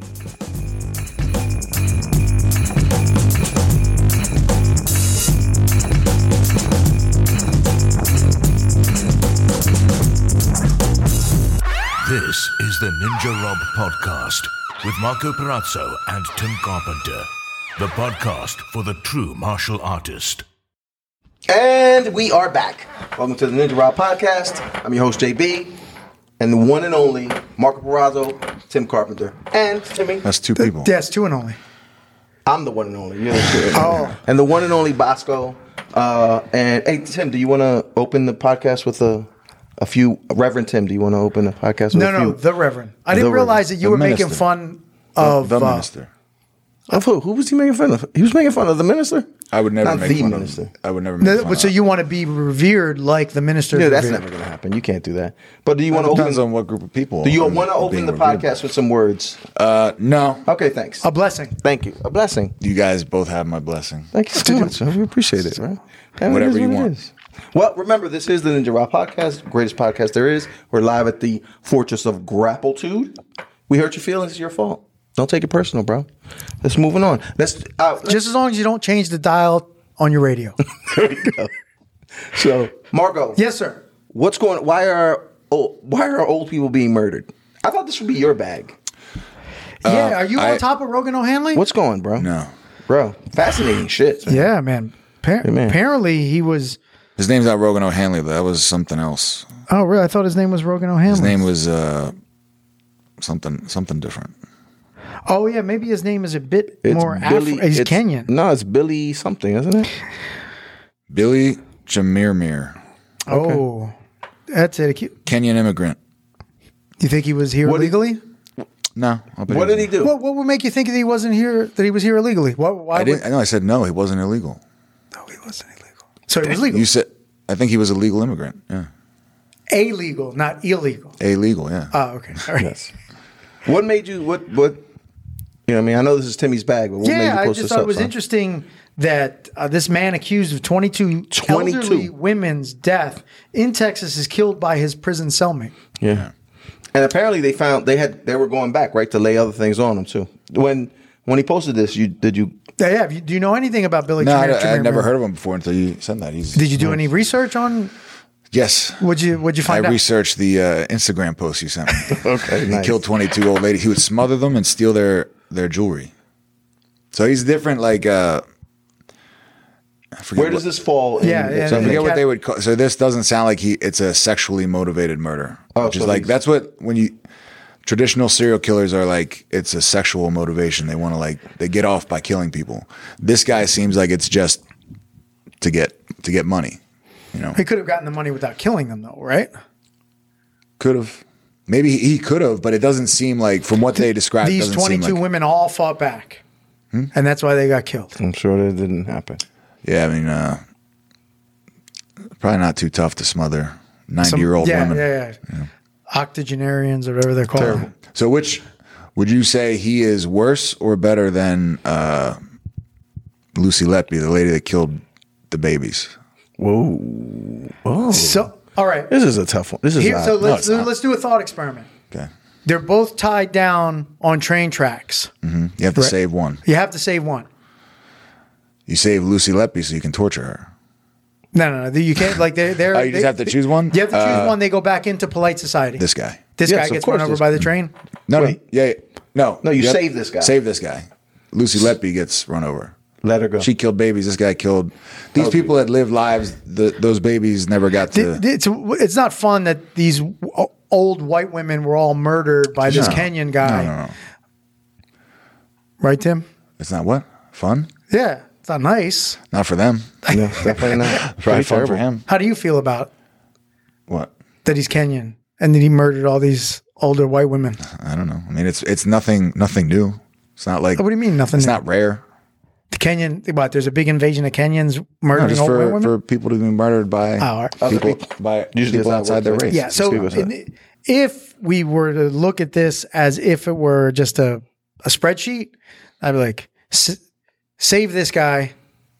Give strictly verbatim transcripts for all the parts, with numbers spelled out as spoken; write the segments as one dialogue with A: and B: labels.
A: This is the Ninja Rob Podcast with Marco Perazzo and Tim Carpenter. The podcast for the true martial artist.
B: And we are back. Welcome to the Ninja Rob Podcast. I'm your host, J B. And the one and only Marco Perazzo, Tim Carpenter. And Timmy.
C: That's two people.
D: Yes, two and only.
B: I'm the one and only. You're the two.
D: Oh.
B: And the one and only Bosco. Uh, and hey, Tim, do you want to open the podcast with a... A few, Reverend Tim, do you want to open a podcast with
D: No,
B: a
D: no,
B: few?
D: the Reverend. I
B: The
D: didn't realize that you
C: The
D: were
C: minister.
D: making fun of
C: the
D: uh,
C: minister.
B: Of who? Who was he making fun of? He was making fun of the minister?
C: I would never
B: Not
C: make
B: the
C: fun
B: minister.
C: of. I would never make
D: No,
C: fun
D: but so
C: of.
D: you want to be revered like the minister?
B: Yeah,
D: is
B: that's
D: revered.
B: never going to happen. You can't do that. But do you want
C: It
B: to
C: depends
B: open...
C: on what group of people.
B: Do you
C: are-
B: want to
C: are
B: open
C: being
B: the
C: reviewed.
B: podcast with some words?
C: Uh, no.
B: Okay, thanks.
D: A blessing.
B: Thank you. A blessing.
C: You guys both have my blessing.
B: Thank you so much. We appreciate it, right? And it
C: Whatever
B: is
C: you
B: what it
C: want.
B: is. Well, remember, this is the Ninja Rob Podcast, greatest podcast there is. We're live at the Fortress of Grappletude. We hurt your feelings, it's your fault. Don't take it personal, bro. Let's moving on. Let's, uh, let's
D: Just as long as you don't change the dial on your radio.
B: there we go. So, Marco,
D: Yes, sir.
B: what's going? Why are oh, why are old people being murdered? I thought this would be your bag.
D: yeah, are you
C: I-
D: on top of Rogan O'Hanley?
B: What's going, bro?
C: No.
B: Bro, fascinating shit. man.
D: Yeah, man. Appar-
B: man.
D: Apparently he was.
C: His name's not Rogan O'Hanley. That was something else.
D: Oh, really? I thought his name was Rogan O'Hanley.
C: His name was uh, something something different.
D: Oh, yeah. Maybe his name is a bit
B: It's
D: more
B: Billy.
D: Afro. He's
B: it's-
D: Kenyan.
B: No, it's Billy something, isn't it?
C: Billy Jamirmir,
D: Oh, that's it. Do
C: Kenyan immigrant.
D: you think he was here
B: What did-
D: illegally?
C: No. I'll bet
B: What did he
C: wasn't.
B: do?
D: What, what would make you think that he wasn't here? That he was here illegally? What? Why
C: I
D: would?
C: didn't. I know. I said no. He wasn't illegal.
D: No, he wasn't illegal. So he was legal.
C: You said. I think he was a legal immigrant. Yeah.
D: Illegal, not illegal.
C: Illegal. Yeah.
D: Oh, okay. All right.
B: Yes. What made you? What? What? You know, what I mean, I know this is Timmy's bag, but what made you
D: Yeah, I
B: post
D: just
B: this
D: thought
B: up,
D: it was
B: son?
D: interesting that uh, this man accused of twenty-two,
B: twenty-two
D: elderly women's death in Texas is killed by his prison cellmate.
B: Yeah. And apparently they found they had they were going back right to lay other things on him too. When when he posted this, you did you?
D: Yeah, yeah. have you- Do you know anything about Billy?
C: no, I,
D: Jameer-
C: I
D: Jameer
C: never
D: Miller?
C: heard of him before until you said that. He's.
D: Did you do any research on?
C: Yes.
D: What'd you What'd you
C: I
D: find out?
C: researched the uh, Instagram post you sent me.
B: Okay,
C: He
B: nice.
C: killed twenty-two old ladies. He would smother them and steal their, their jewelry. So he's different, like, uh, I forget
B: Where does
C: what-
B: this fall? in-
D: Yeah, yeah,
C: So I
D: yeah.
C: forget what
D: Cat-
C: they would call. So this doesn't sound like he. It's a sexually motivated murder,
B: Oh,
C: which
B: so
C: is like
B: he's-
C: that's what when you traditional serial killers are like. It's a sexual motivation. They want to like they get off by killing people. This guy seems like it's just to get to get money. You know,
D: He could have gotten the money without killing them, though, right?
C: could have. Maybe he could have, but it doesn't seem like from what they described. it
D: These
C: doesn't seem
D: twenty-two
C: like-
D: women all fought back, and that's why they got killed.
B: I'm sure that didn't happen.
C: Yeah, I mean, uh, probably not too tough to smother ninety-year-old
D: yeah,
C: women.
D: Yeah, yeah, Octogenarians or whatever they're called.
B: Terrible.
C: So, which would you say he is worse or better than uh, Lucy Letby, the lady that killed the babies?
B: Whoa. Oh.
D: So, all right.
B: This is a tough one. This is
D: Here,
B: odd.
D: so
B: No,
D: let's
B: it's
D: do,
B: not.
D: let's do a thought experiment.
C: Okay,
D: They're both tied down on train tracks.
C: you have to
D: Right.
C: save one.
D: You have to save one.
C: You save Lucy Letby so you can torture her.
D: No, no, no. You can't. Like they're. they're
C: Oh, you just
D: they-
C: have to choose one?
D: You have to choose
C: Uh,
D: one. They go back into polite society.
C: This guy.
D: This
B: Yes,
D: guy
B: of
D: gets
B: course
D: run over
B: this-
D: by the train.
C: No,
B: Wait.
C: no, yeah, yeah. no,
B: No, you
C: have-
B: save this guy.
C: Save this guy. Lucy Letby gets run over.
B: Let her go.
C: She killed babies. This guy killed. These
B: Oh,
C: people that lived lives. The, those babies never got to.
D: Th- It's it's not fun that these o- old white women were all murdered by this
C: No.
D: Kenyan guy,
C: No, no, no.
D: right, Tim?
C: It's not what fun.
D: Yeah, it's not nice.
C: Not for them.
B: no, definitely not.
C: Probably
B: Pretty
C: fun for
B: terrible.
C: him.
D: How do you feel about
C: What?
D: that he's Kenyan and that he murdered all these older white women?
C: I don't know. I mean, it's it's nothing nothing new. It's not like.
D: What do you mean nothing?
C: It's
D: new?
C: not rare.
D: The Kenyan. What? There's a big invasion of Kenyans
C: No,
D: murdering
C: just
D: old white
C: for,
D: women.
C: for people to be murdered by
D: Oh, all right.
C: people,
B: people.
C: by
B: Usually
C: people
B: that's how
C: outside
B: it
C: their
B: works.
C: race.
D: Yeah. So
B: people say.
D: in- if we were to look at this as if it were just a, a spreadsheet, I'd be like, S- save this guy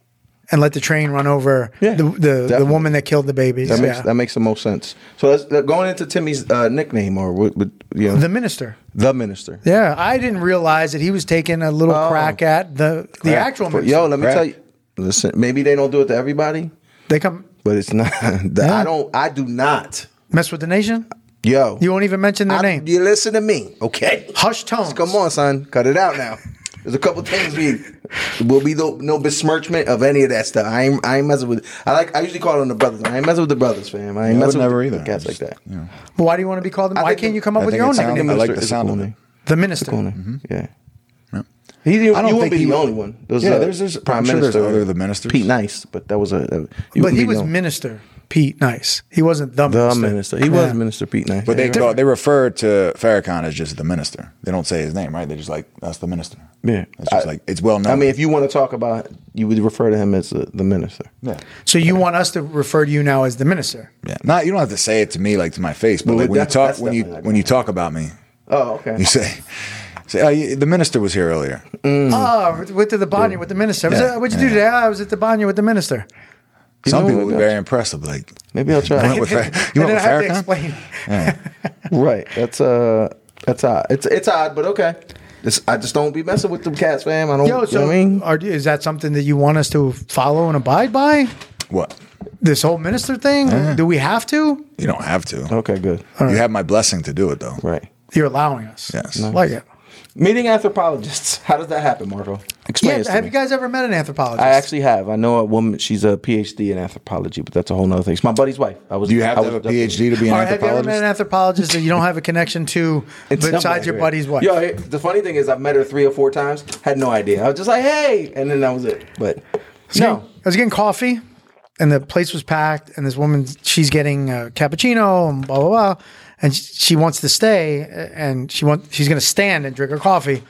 D: and let the train run over
B: Yeah,
D: the the, the
B: definitely.
D: woman that killed the babies.
B: That makes
D: yeah.
B: that makes the most sense. So let's uh, going into Timmy's uh, nickname or what, what you know
D: The
B: the,
D: minister.
B: minister.
D: Yeah, I didn't realize that he was taking a little
B: Oh.
D: crack at the the actual minister.
B: Yo, let me
C: Crack.
B: tell you. Listen, maybe they don't do it to everybody,
D: They come
B: but it's not. I don't. I do not.
D: mess with the nation.
B: Yo,
D: You won't even mention their
B: I-
D: name.
B: You listen to me, okay?
D: Hush tones.
B: Come on, son, cut it out now. There's a couple things we will be no, no besmirchment of any of that stuff. I ain't I ain't messing with. I like I usually call them the brothers. I ain't messing with the brothers, fam. I ain't
C: Yeah, I would
B: messing
C: never
B: with
C: either.
B: the cats like
C: Just,
B: that.
C: you know.
D: Well, why do you want to be called?
B: I
D: Why
B: think
D: can't
B: the-
D: you come up
C: I
D: with
C: think
D: your own
C: it sounds-
D: nickname?
C: I like
B: Minister
C: the
B: is a
C: sound
B: cool
C: of it.
B: name.
D: The minister.
B: Cool name. Yeah.
C: Yep.
B: He, he,
C: I don't
B: he won't
C: think
B: be
C: he
B: the
C: would-
B: only one. There was
C: Yeah,
B: a
C: there's- there's- I'm
B: prime
C: sure there's
B: minister,
C: other the ministers.
B: Pete Nice, but that was a. a
D: But
B: wouldn't
D: he
B: be
D: was
B: the-
D: minister Pete Nice. He wasn't the,
B: the
D: minister.
B: minister. He
D: Yeah.
B: was Minister Pete Nice.
C: But
B: Yeah,
C: they
B: you're
C: call,
B: right.
C: they refer to Farrakhan as just the minister. They don't say his name, right? They're just like, that's the minister.
B: Yeah.
C: It's just
B: I-
C: like, it's well known.
B: I mean, if you want to talk about, you would refer to him as the, the minister.
C: yeah.
D: So you want us to refer to you now as the minister?
C: Yeah. Not, you don't have to say it to me like to my face, but
B: Well,
C: like when you
B: that's-
C: talk,
B: that's
C: when you,
B: definitely like
C: when you talk about me,
B: Oh, okay.
C: you say, say, oh, you, the minister was here earlier.
D: Oh, went to the Banya with the minister. I was
C: Yeah.
D: at- what'd you do today? "Ah, I was at the Banya with the minister.
C: Some
B: know
C: people
B: what?
C: were very impressed. Of like,
B: Maybe I'll try.
C: You went with, Fa- you
D: and
C: went
D: then
C: with
D: I have to
C: Farrakhan?
D: explain.
B: Right. That's uh that's odd. It's it's odd, but okay. This, I just don't be messing with them cats, fam. I don't.
D: Yo,
B: you know
D: so
B: what I mean?
D: are, is that something that you want us to follow and abide by?
C: What?
D: This whole minister thing? Do we have to?
C: You don't have to.
B: Okay, good.
C: You have my blessing to do it, though.
B: Right.
D: You're allowing us.
C: Yes.
D: I like it.
B: Meeting anthropologists. How does that happen, Marco? Explain
D: Yeah,
B: this to
D: have
B: me.
D: you guys ever met an anthropologist?
B: I actually have. I know a woman. She's a P H D in anthropology, but that's a whole nother thing. It's my buddy's wife. I was.
C: Do you have
B: I
C: to have
B: was
C: a P H D to be an
D: All right, have you ever met
C: anthropologist?
D: an anthropologist that you don't have a connection to besides
B: Somebody,
D: your
B: right.
D: buddy's wife?
B: Yo, hey, the funny thing is, I've met her three or four times. Had no idea. I was just like, hey, and then that was it. But no,
D: I was getting coffee, and the place was packed, and this woman, she's getting a cappuccino, and blah blah blah, and she, she wants to stay, and she want she's going to stand and drink her coffee.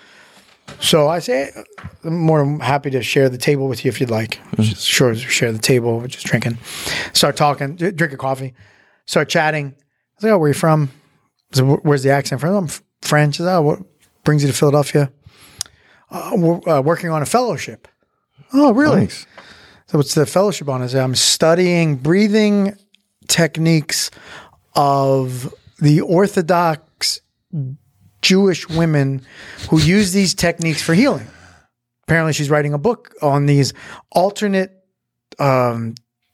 D: So I say, I'm more than happy to share the table with you if you'd like. Just sure, share the table. We're just drinking, start talking, d- drink a coffee, start chatting. I was like, oh, where are you from? I said, "Wh- where's the accent from? I'm f- French. I said, oh, what brings you to Philadelphia? Uh, we're uh, working on a fellowship. Oh, really?
B: Nice.
D: So what's the fellowship on? I said, I'm studying breathing techniques of the Orthodox Jewish women who use these techniques for healing. Apparently, she's writing a book on these alternate, um,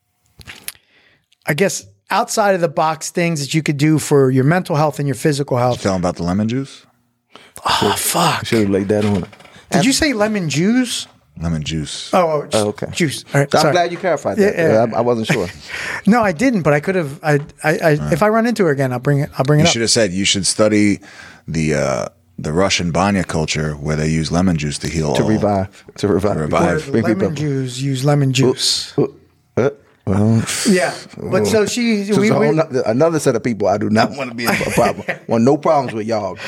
D: I guess, outside of the box things that you could do for your mental health and your physical health.
C: Tell them about the lemon juice.
D: Oh, fuck.
B: should have laid that on her.
D: Did you say lemon juice?
C: Lemon juice.
D: Oh, oh,
B: Oh, okay.
D: Juice. All right.
B: So I'm
D: sorry.
B: glad you clarified that.
D: Yeah, yeah.
B: I, I wasn't sure.
D: No, I didn't, but I could have. I, I, I if I run into her again, I'll bring it. I'll bring it
C: You
D: up.
C: should have said you should study the uh, the Russian banya culture where they use lemon juice to heal
B: to
C: all.
B: revive. To revive.
C: To revive.
D: Where
B: Bring people
D: lemon
B: up.
D: Jews use lemon juice.
B: Uh, well,
D: Yeah, but so she,
B: so
D: we,
B: it's a
D: we
B: whole no- another set of people I do not want to be in a problem. Want no problems with y'all.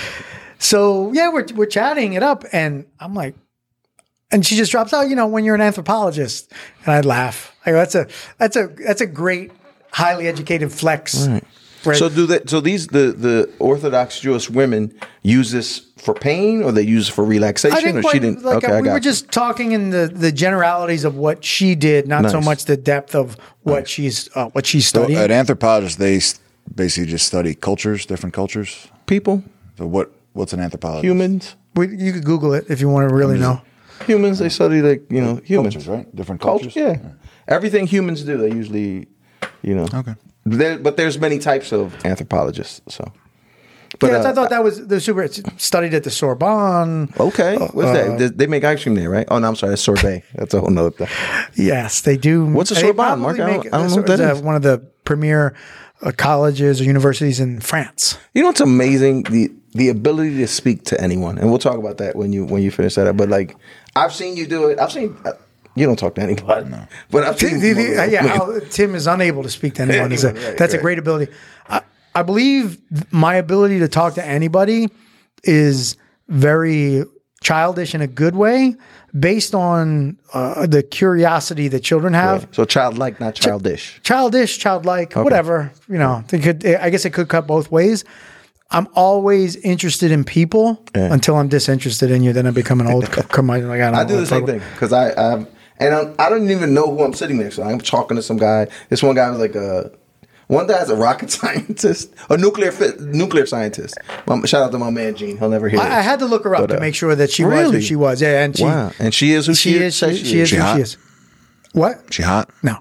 D: so yeah, we're we're chatting it up, and I'm like, and she just drops out. You know, when you're an anthropologist, and I'd laugh. I go, that's a that's a that's a great, highly educated flex. Right.
B: So do that. So these the the Orthodox Jewish women use this for pain, or they use it for relaxation,
D: I didn't
B: or
D: quite,
B: she didn't.
D: like
B: okay,
D: uh,
B: I
D: we
B: got
D: were
B: you.
D: just talking in the, the generalities of what she did, not so
B: Nice.
D: much the depth of what she's uh, what she's
C: So
D: studying.
C: an anthropologist, they s- basically just study cultures, different cultures.
B: people,
C: So what? What's an anthropologist?
B: humans,
D: we, you could Google it if you want to really know.
B: humans. They study like you know humans,
C: Cultures, right? Different
B: Culture,
C: cultures.
B: yeah. Everything humans do, they usually, you know.
C: Okay.
B: There, but there's many types of anthropologists. So, but
D: yeah,
B: uh,
D: I thought that was the super. Studied at the Sorbonne.
B: okay,
D: Uh,
B: what's that? They, they make ice cream there, right? Oh no, I'm sorry, that's sorbet. That's a whole nother thing.
D: Yes, they do.
B: What's a
D: They
B: Sorbonne,
D: probably
B: Mark? I don't-
D: make-
B: I don't know what that
D: it's, uh,
B: is.
D: One of the premier uh, colleges or universities in France.
B: You know what's amazing? The the ability to speak to anyone, and we'll talk about that when you when you finish that up. But like, I've seen you do it. I've seen uh, you don't talk to anybody, no. But I've
D: The-
B: seen
D: the- the- uh, yeah, how Tim is unable to speak to anyone. Is a,
B: Anyone, right,
D: that's a
B: right.
D: great ability. I, I believe my ability to talk to anybody is very childish in a good way, based on uh, the curiosity that children have.
B: so childlike, not childish.
D: Childish, childlike, whatever. You know, they could. I guess it could cut both ways. I'm always interested in people
B: Yeah.
D: until I'm disinterested in you. Then I become an old curmudgeon. Like I don't.
B: I
D: know
B: do
D: what
B: the
D: to
B: same
D: talk
B: thing because I, I have, and I'm, I don't even know who I'm sitting next to. I'm talking to some guy. This one guy was like a one guy's a rocket scientist, a nuclear fi- nuclear scientist. My, shout out to my man Gene. He'll never hear.
D: I, I had to look her up
B: But, uh,
D: to make sure that she was
B: really?
D: who she was. Yeah, and she,
B: wow, and she is who she,
D: she is. She,
B: says
D: she is
C: She
D: who
C: hot?
D: she is. What?
C: She hot?
D: No,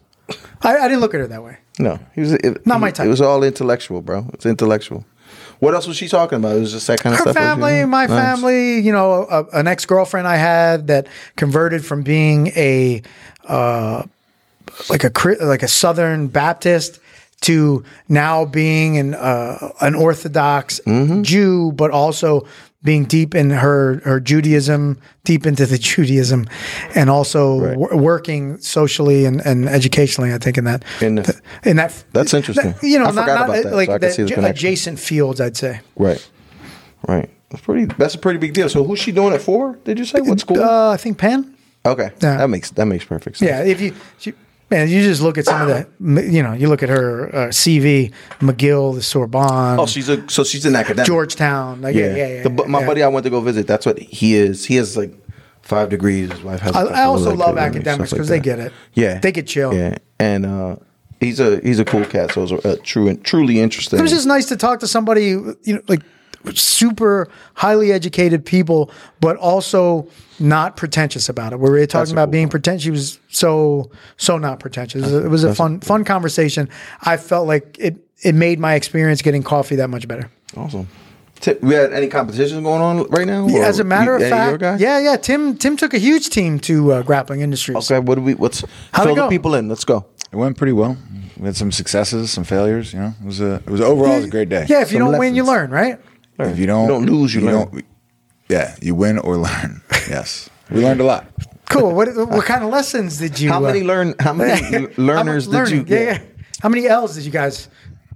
D: I, I didn't look at her that way.
B: No, he was it,
D: Not
B: he-
D: my type.
B: It was all intellectual, bro. It's intellectual. What else was she talking about? It was just that kind of
D: Her
B: stuff.
D: family, my
B: Nice.
D: family, you know, a, an ex girlfriend I had that converted from being a uh, like a Chri- like a Southern Baptist to now being an uh, an Orthodox
B: Mm-hmm.
D: Jew, but also being deep in her her Judaism, deep into the Judaism, and also
B: Right.
D: w- working socially and, and educationally. I think in that
B: In the-
D: in that
B: That's interesting.
D: that- you know,
B: I
D: not,
B: forgot
D: not
B: about that,
D: like
B: so I can
D: the
B: see the
D: j-
B: connection.
D: adjacent fields. I'd say.
B: Right, right. That's pretty. That's a pretty big deal. So who's she doing it for? Did you say what school?
D: Uh, I think Penn.
B: okay,
D: yeah.
B: that makes that makes perfect sense.
D: Yeah, if you, she, man, you just look at some of the, you know, you look at her uh, C V, McGill, the Sorbonne,
B: Oh, she's a so she's an academic.
D: Georgetown. Like, yeah, yeah, yeah.
B: The bu- my
D: yeah.
B: buddy I went to go visit. That's what he is. He has like five degrees. His wife has. a
D: I,
B: couple,
D: I also
B: like,
D: love
B: that,
D: academics
B: stuff like
D: because they
B: that.
D: get it.
B: Yeah,
D: they get chill.
B: Yeah, and uh, he's a he's a cool cat. So it was a, a true and truly interesting.
D: It was just nice to talk to somebody, you know, like super highly educated people, but also not pretentious about it. We were talking
B: That's a
D: about
B: cool
D: being
B: point.
D: pretentious. She was so so not pretentious. It was a, it was a fun fun conversation. I felt like it it made my experience getting coffee that much better.
B: awesome. Tip, we had any competitions going on right now? Or
D: As a matter of
B: you- any of your
D: fact,
B: guys?
D: yeah, yeah. Tim Tim took a huge team to uh, Grappling Industries.
B: Okay, what do we? What's
D: How'd
B: fill
D: it
B: the
D: go?
B: people in? Let's go.
C: It went pretty well. We had some successes, some failures. You know, it was a it was overall it was a great day.
D: Yeah, if you
B: Some
D: don't win, you
B: lessons.
D: learn, right?
C: If you don't,
B: You don't lose, you learn.
C: don't- yeah, you win or learn. Yes, we learned a lot.
D: Cool. What what kind of lessons did you?
B: How many
D: uh,
B: learn? How many
D: how much
B: learners did you?
D: learning? Yeah, yeah. How many L's did you guys?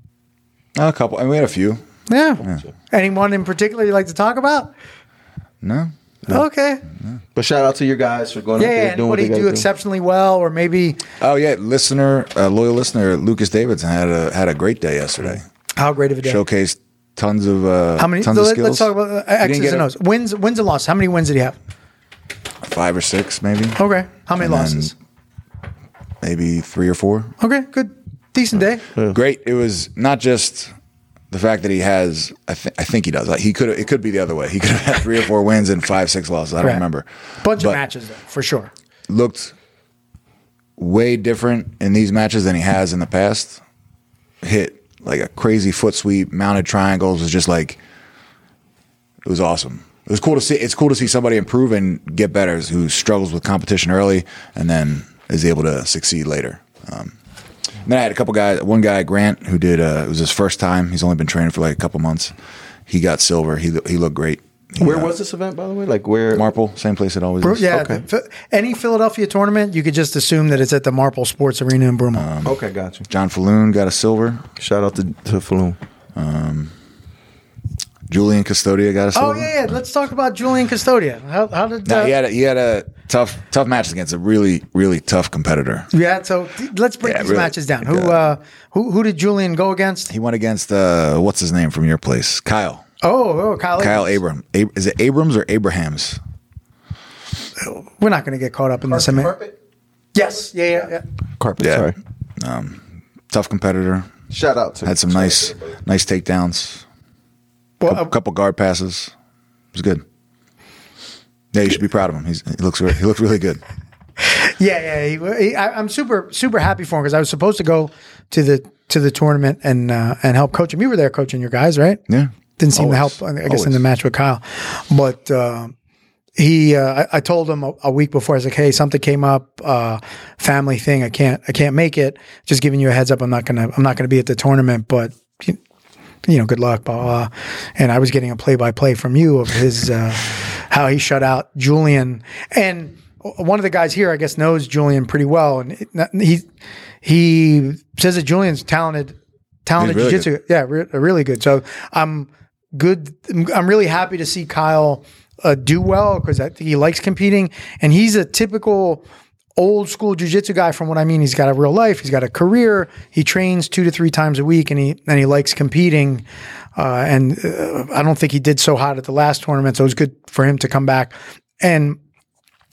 C: A couple, and we had a few.
D: Yeah. Anyone in particular you like to talk about?
C: No,
D: Okay.
B: But shout out to your guys for going
D: Yeah.
B: out there
D: yeah.
B: doing what
D: Anybody
B: they
D: do
B: got to do.
D: exceptionally well, or maybe
C: oh yeah, listener, uh, loyal listener, Lucas Davidson had a had a great day yesterday.
D: how great of a day?
C: Showcased tons of uh,
D: How many?
C: tons
D: so
C: of
D: let,
C: skills.
D: let's talk about uh,
C: He didn't
D: X's
C: get
D: and
C: a-
D: O's. Wins, wins and losses. How many wins did he have?
C: five or six, maybe.
D: Okay. How many
C: And then
D: losses?
C: Maybe three or four.
D: Okay. Good. Decent day.
C: Great. It was not just the fact that he has. I, th- I think he does. Like he could. It could be the other way. He could have had three or four wins and five, six losses. I don't
D: Right.
C: remember.
D: Bunch of
C: But
D: matches though, for sure.
C: Looked way different in these matches than he has in the past. Hit like a crazy foot sweep, mounted triangles. Was just like it was awesome. It was cool to see. It's cool to see somebody improve and get better who struggles with competition early and then is able to succeed later. Um, and then I had a couple guys. One guy, Grant, who did. Uh, it was his first time. He's only been training for like a couple months. He got silver. He he looked great. He,
B: Where
C: uh,
B: was this event, by the way? Like where?
C: Marple? Same place it always
D: Bru-
C: is.
D: Yeah.
B: Okay.
D: the- any Philadelphia tournament, you could just assume that it's at the Marple Sports Arena in Broomall.
B: Okay, got you.
C: John Falloon got a silver.
B: Shout out to to Falloon.
C: Julian Custodia got a
D: Oh
C: silver.
D: yeah, yeah. Let's talk about Julian Custodia. How, how did?
C: No,
D: uh,
C: he had a, he had a tough tough match against a really really tough competitor.
D: Yeah, so th- let's break
C: Yeah,
D: these
C: really.
D: matches down. Who
C: Yeah.
D: uh, who who did Julian go against?
C: He went against uh, what's his name from your place, Kyle.
D: Oh, oh Kyle.
C: Kyle
D: Abrams.
C: Abram. Ab- is it Abrams or Abrahams?
D: We're not going to get caught up in this. I mean- Yes. Yeah. Yeah. yeah.
B: Carpet.
C: Yeah.
B: Sorry.
C: Tough competitor.
B: Shout out to
C: Had some nice nice takedowns.
D: Well,
C: Couple,
D: uh,
C: couple guard passes. It was good. Yeah, you should be proud of him. He's, he looks re- he looks really good.
D: yeah. Yeah. He, he, I, I'm super super happy for him because I was supposed to go to the to the tournament and uh, and help coach him. You were there coaching your guys, right?
C: Yeah.
D: Didn't seem
C: Always.
D: to help, I guess, in
C: Always.
D: the match with Kyle. But uh, he, uh, I, I told him a, a week before, I was like, "Hey, something came up, uh, family thing. I can't, I can't make it. Just giving you a heads up. I'm not gonna, I'm not gonna be at the tournament, but you, you know, good luck." Blah, blah, blah. And I was getting a play by play from you of his, uh, how he shut out Julian. And one of the guys here, I guess, knows Julian pretty well, and it, he he says that Julian's talented. Talented
C: He's really
D: jiu-jitsu, yeah, re- really good. So I'm good. I'm really happy to see Kyle uh, do well because I think he likes competing, and he's a typical old school jiu-jitsu guy. From what I mean, he's got a real life, he's got a career, he trains two to three times a week, and he and he likes competing. Uh, and uh, I don't think he did so hot at the last tournament, so it was good for him to come back. And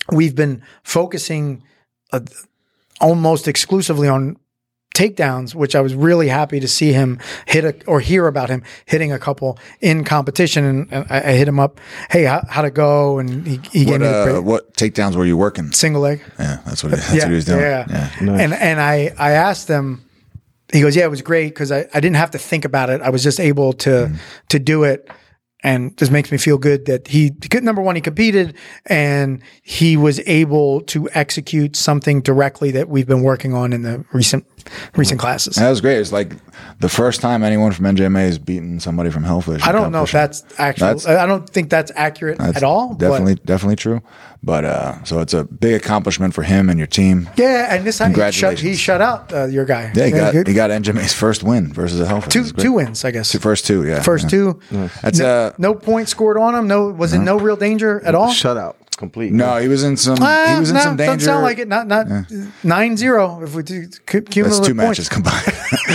D: we've been focusing uh, almost exclusively on takedowns, which I was really happy to see him hit a, or hear about him hitting a couple in competition. And, and I, I hit him up, hey, how, how'd it go? And he, he gave
C: What,
D: me the
C: uh,
D: pra-
C: what takedowns were you working?
D: single leg.
C: Yeah, that's what, that's what he was doing.
D: Yeah,
C: Yeah.
B: Nice.
D: And and I I asked them. He goes, yeah, it was great because I, I didn't have to think about it. I was just able to
C: Mm.
D: to do it, and this makes me feel good that he number one he competed and he was able to execute something directly that we've been working on in the recent recent classes.
C: And that was great. It's like the first time anyone from N J M A has beaten somebody from Hellfish.
D: I
C: in
D: don't know if
C: competition.
D: that's actual.
C: That's-
D: I don't think that's accurate
C: That's
D: at all.
C: Definitely,
D: But
C: definitely true. But uh, so it's a big accomplishment for him and your team.
D: yeah, and this time he shut,
C: Congratulations.
D: he shut out uh, your guy.
C: Yeah, he got
D: good.
C: he got N J M A's first win versus a Hellfish.
D: two
C: It's great.
D: two wins, I guess.
C: First two, yeah.
D: First
C: yeah.
D: two.
C: That's
D: no,
C: uh,
D: no points scored on him. No, was it no real danger at all?
B: Shutout. Complete.
C: no, he was in some.
D: Uh,
C: he was in
D: no,
C: some danger.
D: Doesn't sound like it. Not not nine zero. If we do cu- cumulative
C: That's two
D: points.
C: matches combined.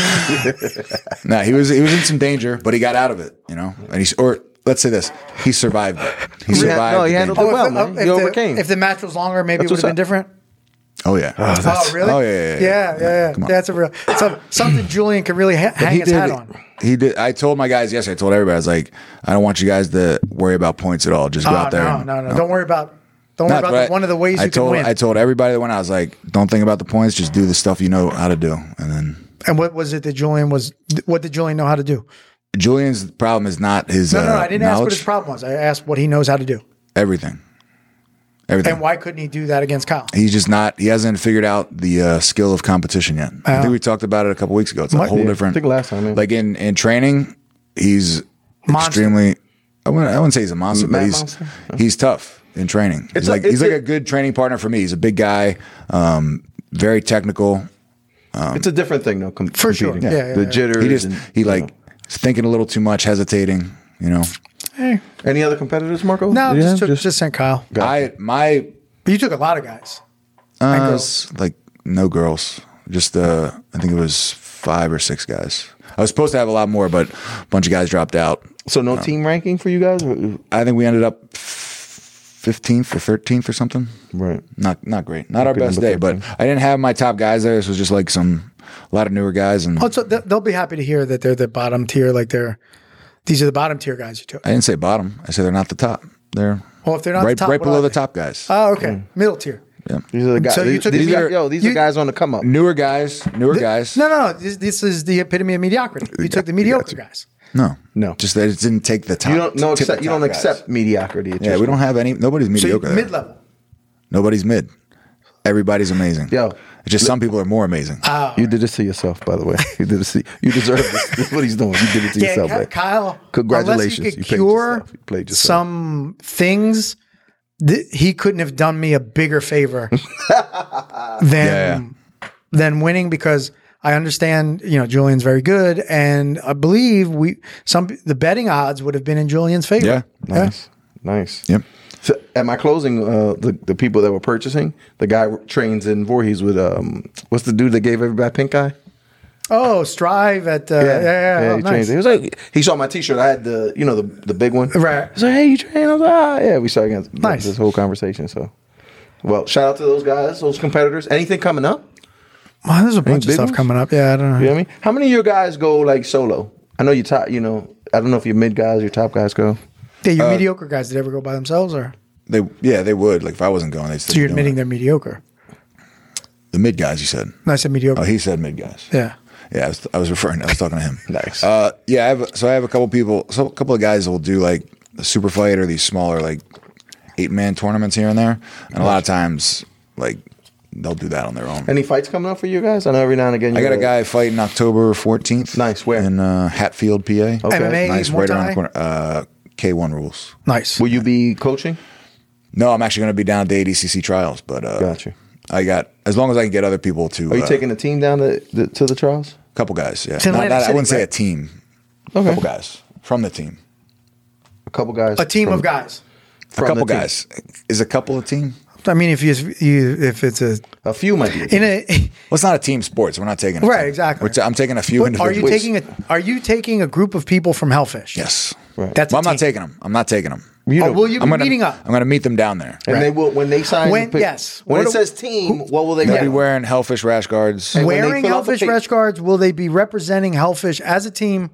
C: no, he was he was in some danger, but he got out of it. You know, and he's or let's say this, he survived it. He
B: Yeah,
C: survived.
B: no, he
C: the
B: handled
C: danger.
B: it well,
D: if,
B: man.
D: if
B: He
D: the,
B: overcame.
D: If the match was longer, maybe
B: That's
D: it would have
B: what's
D: been
B: up.
D: different.
C: Oh yeah.
D: Oh, really?
C: Oh, yeah, yeah, yeah.
D: yeah, yeah.
C: Come on.
D: That's a real some, something Julian could really ha- hang
C: he
D: his
C: did,
D: hat on.
C: He did. I told my guys yesterday. I told everybody. I was like, I don't want you guys to worry about points at all. Just go
D: Oh,
C: out there.
D: no,
C: and-
D: no, no, Don't worry about. Don't worry
C: Not-
D: about
C: but
D: the, one of the ways
C: I
D: you
C: told,
D: can win.
C: I told everybody that went out, I was like, don't think about the points. Just do the stuff you know how to do. And then
D: and what was it that Julian was? What did Julian know how to do?
C: Julian's problem is not his
D: No,
C: uh,
D: no, no I didn't ask what
C: knowledge.
D: his problem was. I asked what he knows how to do,
C: Everything. Everything.
D: and why couldn't he do that against Kyle?
C: He's just not. He hasn't figured out the uh, skill of competition yet. I think we talked about it a couple weeks ago. It's a
D: Might-
C: whole
D: yeah,
B: I
C: different.
B: think last time, yeah.
C: Like in in training, he's
D: Monster.
C: extremely. I wouldn't, I wouldn't say he's a monster, but
B: Mad
C: he's
B: monster?
C: he's tough in training.
B: It's
C: He's
B: a-
C: like
B: it's
C: he's like
B: a-
C: a good training partner for me. He's a big guy, um, very technical.
B: It's a different thing, though. Com-
D: For sure.
B: competing.
D: Yeah, yeah,
B: the
D: yeah.
B: jitters.
C: He just
B: and,
C: he
B: you
C: like
B: know.
C: is thinking a little too much, hesitating. You know,
D: Hey,
B: Any other competitors, Marco?
D: no,
B: Yeah,
D: just, took, just sent Kyle.
C: I my
D: But you took a lot of guys.
C: uh,
D: girls.
C: like no girls, just uh, I think it was five or six guys. I was supposed to have a lot more, but a bunch of guys dropped out.
B: So no team ranking for you guys?
C: I think we ended up fifteenth or thirteenth or something.
B: Right.
C: Not not great. Not our
B: Good
C: best
B: number,
C: day, but I didn't have my top guys there. This was just like some a lot of newer guys, and
D: Oh, so th- they'll be happy to hear that they're the bottom tier. Like they're these are the bottom tier guys you took.
C: I didn't say bottom. I said they're not the top. They're
D: Well, if they're not
C: right
D: the top,
C: right
D: what
C: below
D: are
C: the
D: they?
C: top guys.
D: Oh, okay, middle tier.
B: These are the guys.
D: So you
B: these,
D: took
B: these
D: the-
B: are, yo, these
D: you-
B: are guys on the come up.
C: Newer guys, newer guys.
D: No, no, no. This, this is the epitome of mediocrity. You took the mediocre guys.
C: No,
B: No.
C: just that it didn't take the top.
B: You don't no
C: tip of
B: accept. You
C: top
B: don't
C: guys.
B: accept mediocrity. It's
C: Yeah,
B: just-
C: we don't have any. Nobody's
D: So you,
C: mediocre. there.
D: mid level.
C: Nobody's mid. Everybody's amazing.
B: Yo.
C: it's just some people are more amazing.
B: You did this to yourself, by the way. You did this. To, you deserve this. This is what he's doing. You did it to
D: Yeah,
B: yourself,
D: Ky-
B: man.
D: Kyle.
B: Congratulations.
D: Unless you
B: You
D: could
B: played
D: cure
B: yourself. You played yourself.
D: some things, th- he couldn't have done me a bigger favor than than winning because. I understand, you know, Julian's very good, and I believe we some the betting odds would have been in Julian's favor.
C: Yeah.
B: Nice, nice.
C: Yep.
B: So at my closing, uh, the the people that were purchasing, the guy trains in Voorhees with um, what's the dude that gave everybody pink eye?
D: Oh, Strive at uh, yeah, yeah, yeah. Oh,
B: he
D: nice.
B: trains. He was like, he saw my T-shirt. I had the, you know, the the big one.
D: Right.
B: He's like, hey, you train? I was like, ah, yeah. We started against
D: Nice.
B: this whole conversation. So, well, shout out to those guys, those competitors. Anything coming up?
D: Well, there's a bunch of
B: big
D: stuff
B: ones?
D: coming up. Yeah, I don't know.
B: You know what I mean? How many of your guys go like solo? I know you top. You know, I don't know if your mid guys, your top guys go.
D: Yeah,
B: Uh,
D: your mediocre guys did ever go by themselves, or
C: They yeah they would like if I wasn't going they'd still
D: so you're
C: be doing
D: admitting
C: it.
D: they're mediocre?
C: The mid guys you said.
D: No, I said mediocre.
C: Oh, he said mid guys.
D: yeah.
C: Yeah, I was, I was referring. I was talking to him.
B: Nice.
C: Uh, yeah, I have. So I have a couple people. So a couple of guys will do like the super fight or these smaller like eight man tournaments here and there, and a lot of times like they'll do that on their own.
B: Any fights coming up for you guys? I know every now and again.
C: I
B: you
C: got a guy fighting October fourteenth.
B: Nice, where?
C: In uh, Hatfield, P A.
B: Okay.
D: M M A,
C: Nice,
D: Muay
C: right around
D: Thai?
C: the corner. Uh, K one rules.
D: Nice.
B: Will you be coaching?
C: No, I'm actually going to be down at the A D C C trials, but uh,
B: Got you.
C: I got as long as I can get other people to.
B: Are you
C: uh,
B: taking a team down to the, to the trials?
C: couple guys? Yeah,
D: It's in
C: Not-
D: Atlantic
C: not- I
D: City,
C: wouldn't say
D: right?
C: a team.
B: Okay.
C: A couple guys from the team.
B: A couple guys.
D: A team
B: from-
D: of guys.
C: A
B: from
C: couple
B: the team.
C: guys. Is a couple a team?
D: I mean, if you, you if it's a
B: A few might be.
D: in a
C: Well, it's not a team sport, so we're not taking a
D: Right,
C: team.
D: exactly.
C: We're ta- I'm taking a few
D: But are you
C: individuals.
D: taking a are you taking a group of people from Hellfish?
C: Yes.
B: Right.
D: That's
C: Well,
D: a
C: I'm not
D: team.
C: taking them. I'm not taking them.
B: You
D: Oh,
B: know,
D: will you be
C: I'm gonna
D: meeting up?
C: I'm gonna meet them down there.
B: and they will when they sign.
D: When-
B: the pic-
D: yes.
B: When
D: What
B: it
D: do-
B: says team, what will they
C: They'll
B: get?
C: be wearing Hellfish rash guards.
B: And when they
D: Wearing
B: fill out the
D: Hellfish
B: pic-
D: rash guards, will they be representing Hellfish as a team?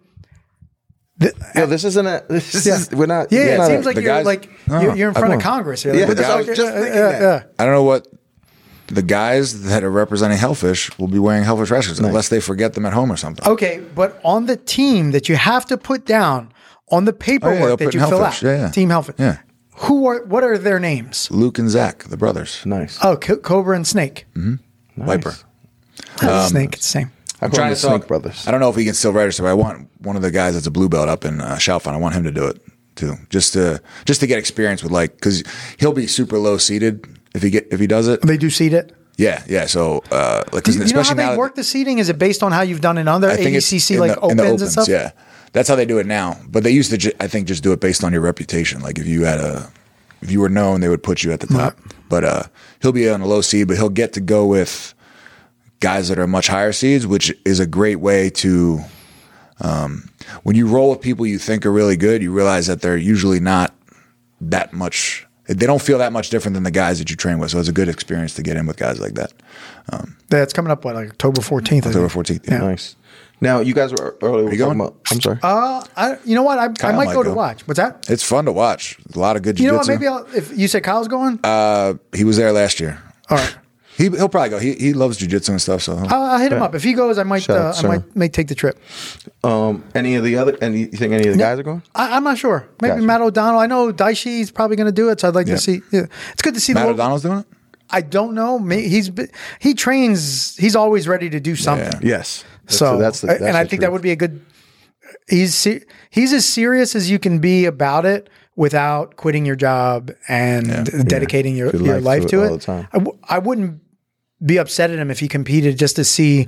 D: The-
B: Yo, this isn't a. This
D: Yeah.
B: is we're not.
D: yeah,
B: it's
D: it
B: not
D: seems
B: a-
D: like
C: the
D: you're
C: guys-
D: like
C: No,
D: you're, you're in front of
C: come on.
D: Congress here.
B: Yeah,
D: Like,
B: that's what I was
D: okay,
B: just
D: uh,
B: thinking
D: yeah,
B: that.
D: yeah.
C: I don't know what the guys that are representing Hellfish will be wearing Hellfish rash guards unless they forget them at home or something.
D: Okay, but on the team that you have to put down on the paperwork
C: they'll
D: that
C: put
D: you
C: in
D: fill
C: Hellfish.
D: out,
C: Yeah, yeah.
D: Team Hellfish.
C: Yeah.
D: Who are? What are their names?
C: Luke and Zach, the brothers.
B: nice.
D: Oh, Co- Cobra and Snake.
C: Viper.
D: Uh, Snake, it's the same.
B: I
C: I'm
B: call them
C: trying
B: the
C: to
B: Snake
C: talk.
B: Brothers.
C: I don't know if he can still register, but I want one of the guys that's a blue belt up in uh, Shaofan. I want him to do it too, just to just to get experience with like because he'll be super low seated if he get if he does it.
D: They do seed it.
C: Yeah, yeah. So uh, like
D: Do
C: 'cause
D: you, you know how
C: especially now
D: they
C: that-
D: work the seating? Is it based on how you've done in other
C: I
D: A
C: think
D: D
C: it's
D: C C
C: in
D: like
C: the, in
D: opens,
C: the opens
D: and stuff?
C: Yeah, that's how they do it now. But they used to, ju- I think, just do it based on your reputation. Like if you had a, if you were known, they would put you at the top. But uh, he'll be on a low seed, but he'll get to go with guys that are much higher seeds, which is a great way to. Um, when you roll with people you think are really good, you realize that they're usually not that much. They don't feel that much different than the guys that you train with. So it's a good experience to get in with guys like that.
D: That's coming up what like October fourteenth.
C: October fourteenth. Yeah.
B: Nice. Now you guys were earlier. Are
C: you going?
B: About, I'm sorry.
D: Uh, I, you know what? I, I
C: Kyle
D: might
C: might
D: go to
C: go.
D: watch. What's that?
C: It's fun to watch. A lot of good jiu-jitsu.
D: You know what? Maybe I'll, if you said Kyle's going,
C: Uh, he was there last year.
D: all right.
C: He he'll probably go. He he loves jiu-jitsu and stuff. So he'll-
D: I'll, I'll hit him up. If he goes, I might.
B: Shout out,
D: Uh, I
B: sir.
D: might may take the trip.
B: Um, any of the other? Any? You think any of the guys are going?
D: I, I'm not sure. Maybe
B: Gotcha.
D: Matt O'Donnell. I know Daishi's probably going to do it, so I'd like
C: Yeah.
D: to see. Yeah. It's good to see
C: Matt
D: the.
C: O'Donnell's doing it.
D: I don't know. May- He's be- he trains. He's always ready to do something.
C: Yeah.
B: Yes.
D: So
B: that's the, that's
D: and I
B: the
D: think that
B: truth.
D: would be a good. He's se- he's as serious as you can be about it without quitting your job and dedicating your,
B: Good
D: your life,
B: life
D: to it.
B: all the time.
D: I, w- I wouldn't be upset at him if he competed just to see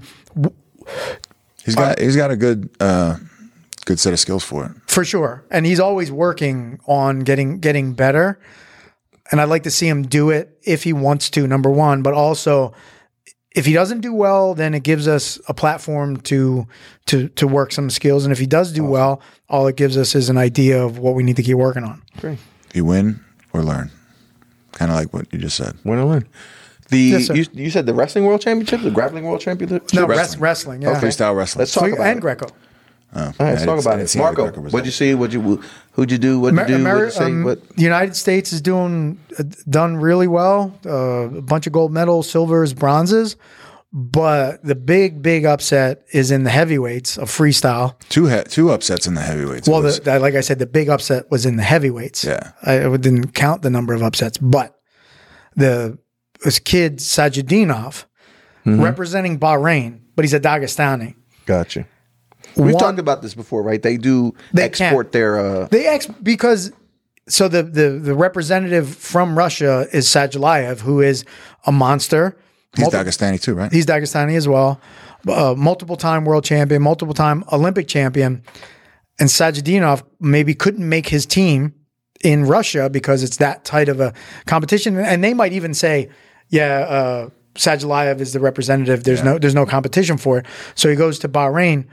C: He's got he's got a good uh, good set of skills for it.
D: for sure. And he's always working on getting getting better. And I'd like to see him do it if he wants to, number one, but also if he doesn't do well, then it gives us a platform to to to work some skills. And if he does do well, all it gives us is an idea of what we need to keep working on.
B: Great.
C: You win or learn, kind of like what you just said.
B: Win or win. The
D: Yes, sir.
B: you, you said the wrestling world championship, the grappling world championship.
D: No,
C: Wrestling.
D: wrestling, wrestling yeah.
C: Freestyle wrestling.
B: Let's talk
D: Free-
B: about
D: and
B: it.
D: Greco.
C: Oh,
B: All right,
C: I
B: let's
C: didn't-
B: talk
C: I
B: about
C: didn't
B: it.
C: see the
B: Marco,
C: Greco result.
B: what'd you see? What'd you who'd you do? What'd you do?
D: Ameri-
B: What'd you say?
D: um,
B: What?
D: the United States is doing uh, done really well. Uh, a bunch of gold medals, silvers, bronzes. But the big, big upset is in the heavyweights of freestyle.
C: Two he- two upsets in the heavyweights.
D: Well,
C: It was-
D: the, the, like I said, the big upset was in the heavyweights.
C: Yeah.
D: I, I didn't count the number of upsets, but the this kid Sajidinov representing Bahrain, but he's a Dagestani.
B: Gotcha. We've
D: One-
B: talked about this before, right? They do
D: They
B: export
D: can.
B: their. Uh,
D: They ex because so the the the representative from Russia is Sajalayev, who is a monster.
C: he's
D: Multi-
C: Dagestani too, right?
D: He's Dagestani as well. Uh, multiple time world champion, multiple time Olympic champion. And Sajidinov maybe couldn't make his team in Russia because it's that tight of a competition. And they might even say, yeah, uh, Sajalayev is the representative. There's no there's no competition for it. So he goes to Bahrain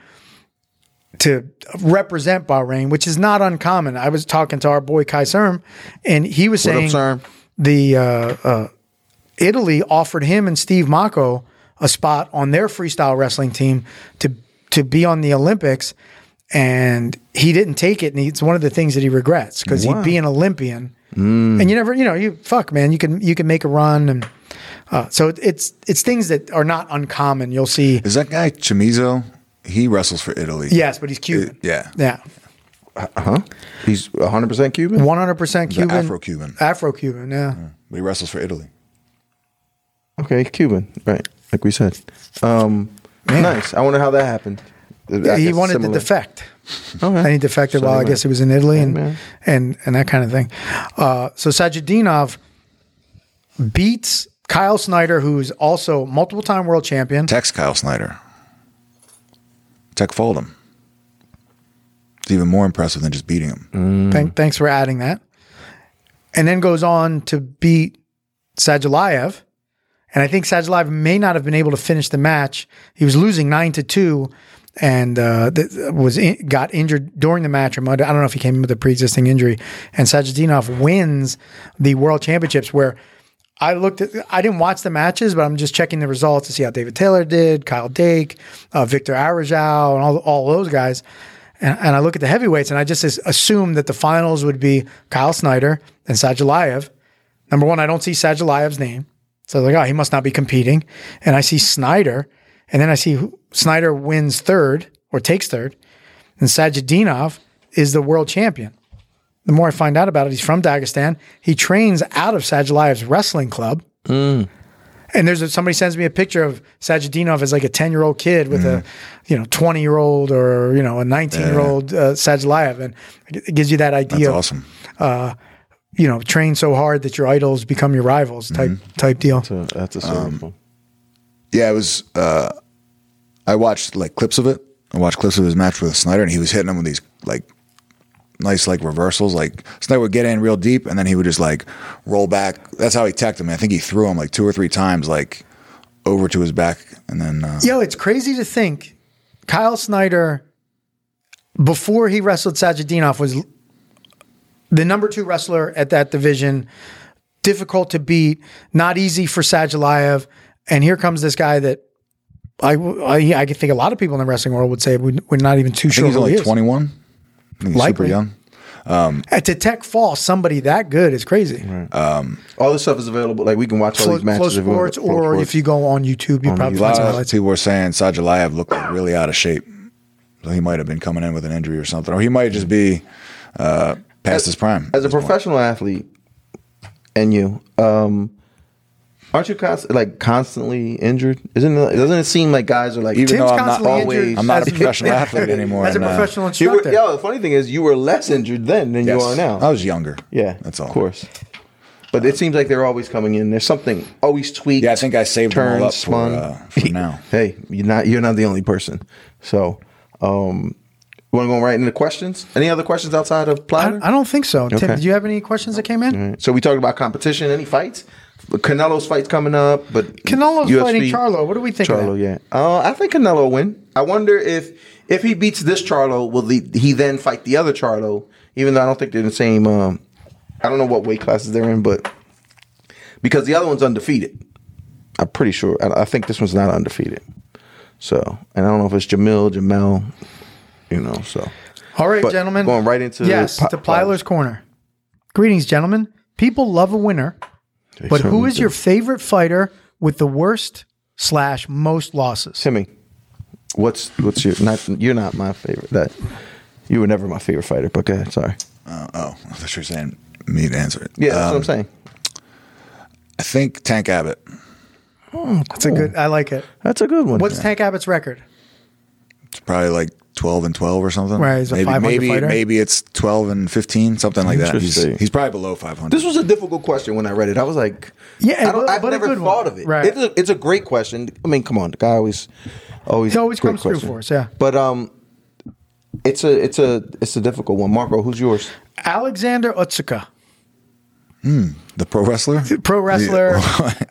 D: to represent Bahrain, which is not uncommon. I was talking to our boy Kai Serm, and he was
B: What up,
D: saying
B: Serm?
D: the uh, uh, Italy offered him and Steve Mocco a spot on their freestyle wrestling team to to be on the Olympics, and he didn't take it. And it's one of the things that he regrets because he'd be an Olympian, and you never, you know, you fuck man, you can you can make a run, and uh, so it, it's it's things that are not uncommon. You'll see,
C: Is that guy Chimizo? He wrestles for Italy.
D: yes, but he's Cuban,
C: Yeah.
D: yeah,
B: huh? He's one hundred percent Cuban.
D: one hundred percent Cuban,
C: Afro-Cuban.
D: Afro Cuban, yeah.
C: But he wrestles for Italy.
B: Okay, Cuban. Right, like we said. Um, nice. I wonder how that happened.
D: Yeah, he wanted to defect.
B: Okay.
D: And he defected while I guess he was in Italy and
B: man.
D: and, and that kind of thing. Uh, so Sajidinov beats Kyle Snyder, who's also multiple time world champion.
C: Tex Kyle Snyder. Tech fold him. It's even more impressive than just beating him.
D: Thank, thanks for adding that. And then goes on to beat Sajalayev. And I think Sajalayev may not have been able to finish the match. He was losing nine to two. and uh, th- was in, got injured during the match. I don't know if he came in with a pre-existing injury. And Sajidinov wins the World Championships. Where I looked at, I didn't watch the matches, but I'm just checking the results to see how David Taylor did, Kyle Dake, uh, Victor Arajau, and all all those guys. And, and I look at the heavyweights, and I just assumed that the finals would be Kyle Snyder and Sadulayev. Number one, I don't see Sadulayev's name. So I was like, oh, he must not be competing. And I see Snyder, and then I see who, Snyder wins third or takes third, and Sajidinov is the world champion. The more I find out about it, he's from Dagestan. He trains out of Sadulayev's wrestling club. Mm. And there's a, somebody sends me a picture of Sajidinov as like a ten-year-old kid with mm. a, you know, twenty-year-old or, you know, a nineteen-year-old uh, Sadulayev. And it gives you that idea.
C: That's
D: of,
C: awesome.
D: Uh, you know, train so hard that your idols become your rivals type mm-hmm. type deal.
B: That's a, that's a um,
C: yeah, it was, uh, I watched like clips of it. I watched clips of his match with Snyder, and he was hitting him with these like nice like reversals. Like Snyder would get in real deep, and then he would just like roll back. That's how he teched him. I think he threw him like two or three times like over to his back, and then uh,
D: yo, it's crazy to think Kyle Snyder before he wrestled Sajidinov was the number two wrestler at that division, difficult to beat, not easy for Sadulayev, and here comes this guy that I I, I think a lot of people in the wrestling world would say we're not even too
C: I
D: sure
C: think he's
D: who
C: only
D: he is.
C: twenty-one. I think he's super young.
D: Um, to tech fall somebody that good is crazy.
B: Right. Um, all this stuff is available. Like we can watch all
D: Flow,
B: these matches.
D: Flow Sports, if or Sports. If you go on YouTube, you on probably
C: a
D: find
C: lot
D: some
C: of
D: highlights.
C: people were saying Sadulayev looked like really out of shape, so he might have been coming in with an injury or something, or he might just be uh, past
B: as,
C: his prime.
B: As a professional point. athlete, and you, um, aren't you const- like constantly injured? Isn't it, doesn't it seem like guys are like
C: even
D: Tim's
C: though I'm not
B: always
C: I'm not a professional athlete anymore.
D: As a
C: and, uh,
D: professional
B: you
D: instructor,
B: were, yeah. The funny thing is, you were less injured then than
C: yes,
B: you are now.
C: I was younger.
B: Yeah,
C: that's all.
B: Of course. But it seems like they're always coming in. There's something always tweaked.
C: Yeah, I think I saved
B: turned,
C: them all up
B: spun.
C: for, uh, for now.
B: Hey, you're not you're not the only person. So, um, you want to go right into questions? Any other questions outside of Platter?
D: I, I don't think so.
B: Okay.
D: Tim, do you have any questions that came in?
B: Right. So we talked about competition. Any fights? Canelo's fight's coming up, but
D: Canelo's
B: U F C,
D: fighting Charlo. What do we think
B: Charlo,
D: of that?
B: yeah. Uh, I think Canelo will win. I wonder if if he beats this Charlo, will the, he then fight the other Charlo? Even though I don't think they're in the same. Um, I don't know what weight classes they're in, but because the other one's undefeated, I'm pretty sure. I, I think this one's not undefeated. So, and I don't know if it's Jamil, Jamel, you know. So,
D: all right,
B: but
D: gentlemen,
B: going right into
D: yes,
B: po-
D: to Plyler's Corner. Greetings, gentlemen. People love a winner.
B: They
D: But who is
B: do.
D: your favorite fighter with the worst slash most losses?
B: Timmy, what's what's your not? You're not my favorite. That you were never my favorite fighter. But go ahead. Sorry.
C: Uh, oh, I thought you were saying me to answer it.
B: Yeah, that's
C: Um,
B: what I'm saying.
C: I think Tank Abbott.
B: Oh,
D: That's a good. I like it.
B: That's a good one.
D: What's Tank Abbott's record?
C: It's probably like twelve and twelve or something.
D: Right, he's a
C: maybe
D: five hundred
C: maybe
D: fighter.
C: maybe it's twelve and fifteen, something like that. He's,
B: Interesting.
C: he's probably below five hundred.
B: This was a difficult question when I read it. I was like,
D: Yeah,
B: I don't,
D: but-
B: I've
D: but a
B: never
D: good
B: thought
D: one.
B: of it.
D: Right.
B: It's, a, it's a great question. I mean, come on, the guy always, always,
D: He always
B: great
D: comes through
B: question.
D: for us, yeah.
B: But um, it's a, it's a, it's a difficult one. Marco, who's yours?
D: Alexander Utsuka,
C: the pro wrestler.
D: pro wrestler.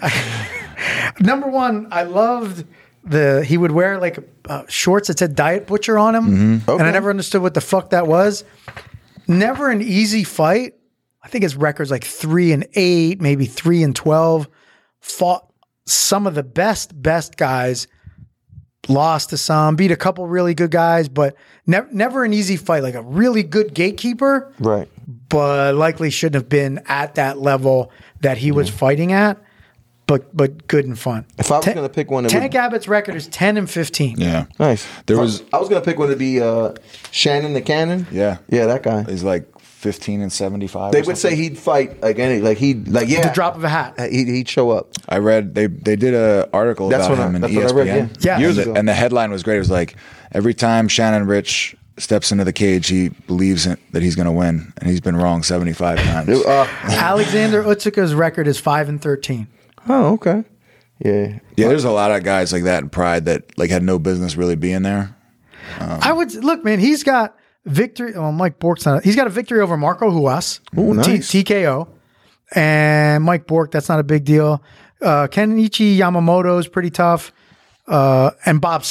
D: Number one, I loved the he would wear like uh, shorts that said Diet Butcher on him,
B: Mm-hmm. Okay.
D: and I never understood what the fuck that was. Never an easy fight. I think his record's like three and eight, maybe three and twelve. Fought some of the best best guys. Lost to some, beat a couple really good guys, but never never an easy fight. Like a really good gatekeeper,
B: Right.
D: but likely shouldn't have been at that level that he was fighting at. But but good and fun.
B: If I was
D: Ta-
B: gonna pick one, it
D: Tank
B: would,
D: Abbott's record is ten and fifteen.
C: Yeah,
B: nice.
C: There
B: If I-
C: was-
B: I was gonna pick one to be uh, Shannon the Cannon.
C: Yeah.
B: yeah, that guy.
C: he's like fifteen and seventy-five.
B: They
C: or
B: would say
C: something.
B: he'd fight like any, like he'd like yeah,
D: The drop of a hat.
B: He'd, he'd show up.
C: I read they they did a article
B: That's
C: about
B: what I-
C: him in
B: that's
C: E
B: what I
C: S P N.
B: read, yeah.
D: Yeah.
B: Years
C: and the,
B: ago.
C: and the headline was great. It was like every time Shannon Rich steps into the cage, he believes in, that he's going to win, and he's been wrong seventy-five times.
B: Uh,
D: Alexander Utsuka's record is five and thirteen.
B: oh, okay. Yeah.
C: Yeah, there's a lot of guys like that in Pride that like had no business really being there.
D: I would look, man. He's got victory. Well, Mike Bork's not. He's got a victory over Marco Huas.
B: Ooh, nice.
D: T- TKO. And Mike Bork. That's not a big deal. Uh, Kenichi Yamamoto is pretty tough. Uh, and Bob Sapp.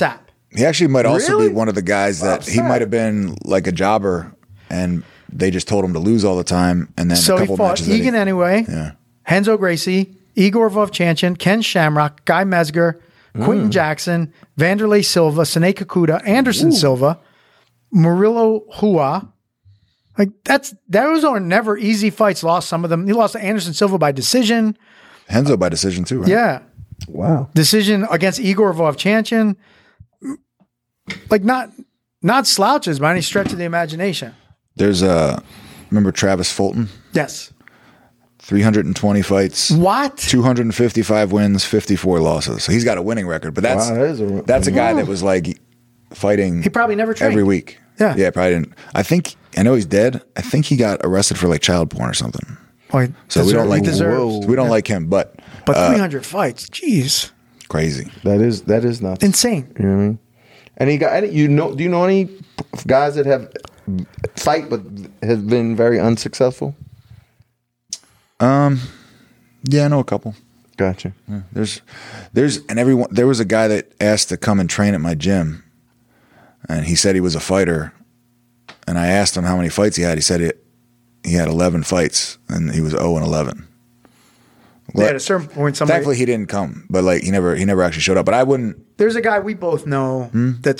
C: He actually might also
B: Really?
C: be one of the guys that
B: Bob
C: he
B: Sapp.
C: might have been like a jobber, and they just told him to lose all the time. And then
D: So
C: a
D: he
C: couple
D: fought
C: matches that he-
D: Egan anyway,
C: Yeah.
D: Henzo Gracie, Igor Vovchanchyn, Ken Shamrock, Guy Mesger,
C: Mm.
D: Quentin Jackson, Vanderlei Silva, Sine Kakuta, Anderson Silva, Murillo Hua. Like that's those are never easy fights. Lost some of them. He lost to Anderson Silva by decision.
C: Henzo by decision too, right?
D: Yeah,
B: Wow.
D: decision against Igor Vovchanchyn. Like not not slouches by any stretch of the imagination.
C: There's a remember Travis Fulton,
D: Yes.
C: three hundred twenty fights,
D: What?
C: two hundred fifty-five wins, fifty-four losses. So he's got a winning record, but that's
B: Wow, that is a-
C: that's a guy that was like fighting.
D: He probably never trained.
C: every week.
D: Yeah.
C: yeah, probably didn't. I think I know he's dead. I think he got arrested for like child porn or something.
D: Well,
C: So we don't like
D: he deserves.
B: Whoa.
C: So we don't like him, but
D: But
C: uh,
D: three hundred fights, jeez,
C: crazy.
B: That is that is nuts.
D: insane.
B: You know what I mean? Any guy? Any, you know? Do you know any guys that have fight but have been very unsuccessful?
C: Um, yeah, I know a couple.
B: Gotcha.
C: Yeah, there's, there's, and everyone. There was a guy that asked to come and train at my gym, and he said he was a fighter, and I asked him how many fights he had. He said it, he had eleven fights, and he was zero and eleven.
D: Yeah, at a certain point, somebody.
C: Thankfully, he didn't come, but like he never, he never actually showed up. But I wouldn't.
D: There's a guy we both know
C: Hmm?
D: that's.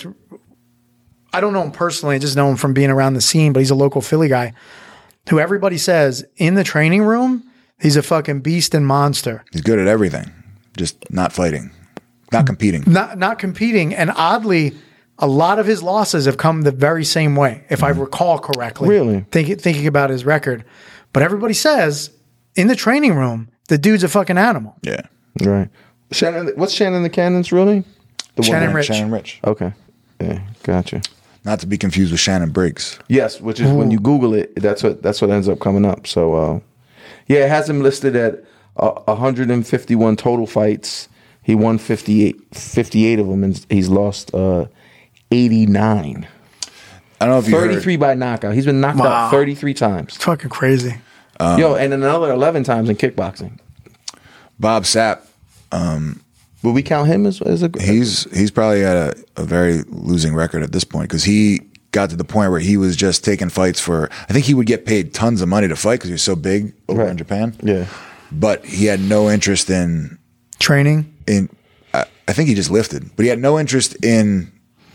D: I don't know him personally. I just know him from being around the scene, but he's a local Philly guy who everybody says in the training room, he's a fucking beast and monster.
C: He's good at everything, just not fighting, not competing.
D: Not not competing, and oddly, a lot of his losses have come the very same way, if I recall correctly.
B: Really?
D: Think, thinking about his record, but everybody says in the training room, the dude's a fucking animal.
C: Yeah,
B: Right. Shannon. What's Shannon the Cannon's real name? The
D: Shannon
B: woman-
D: Rich.
C: Shannon Rich,
B: Okay. Yeah. Gotcha.
C: not to be confused with Shannon Briggs.
B: Yes, which is when you Google it, that's what that's what ends up coming up. So, uh, yeah, it has him listed at uh, one hundred fifty-one total fights. He won fifty-eight, fifty-eight of them, and he's lost uh, eighty-nine.
C: I don't know if you heard.
B: thirty-three by knockout. He's been knocked
D: Wow.
B: out thirty-three times.
D: It's fucking crazy.
B: Yo, and another eleven times in kickboxing.
C: Bob Sapp.
B: Would we count him as, as a?
C: He's he's probably at a, a very losing record at this point because he got to the point where he was just taking fights for. I think he would get paid tons of money to fight because he was so big over
B: Right.
C: in Japan.
B: Yeah.
C: but he had no interest in
D: Training.
C: in. I, I think he just lifted, but he had no interest in.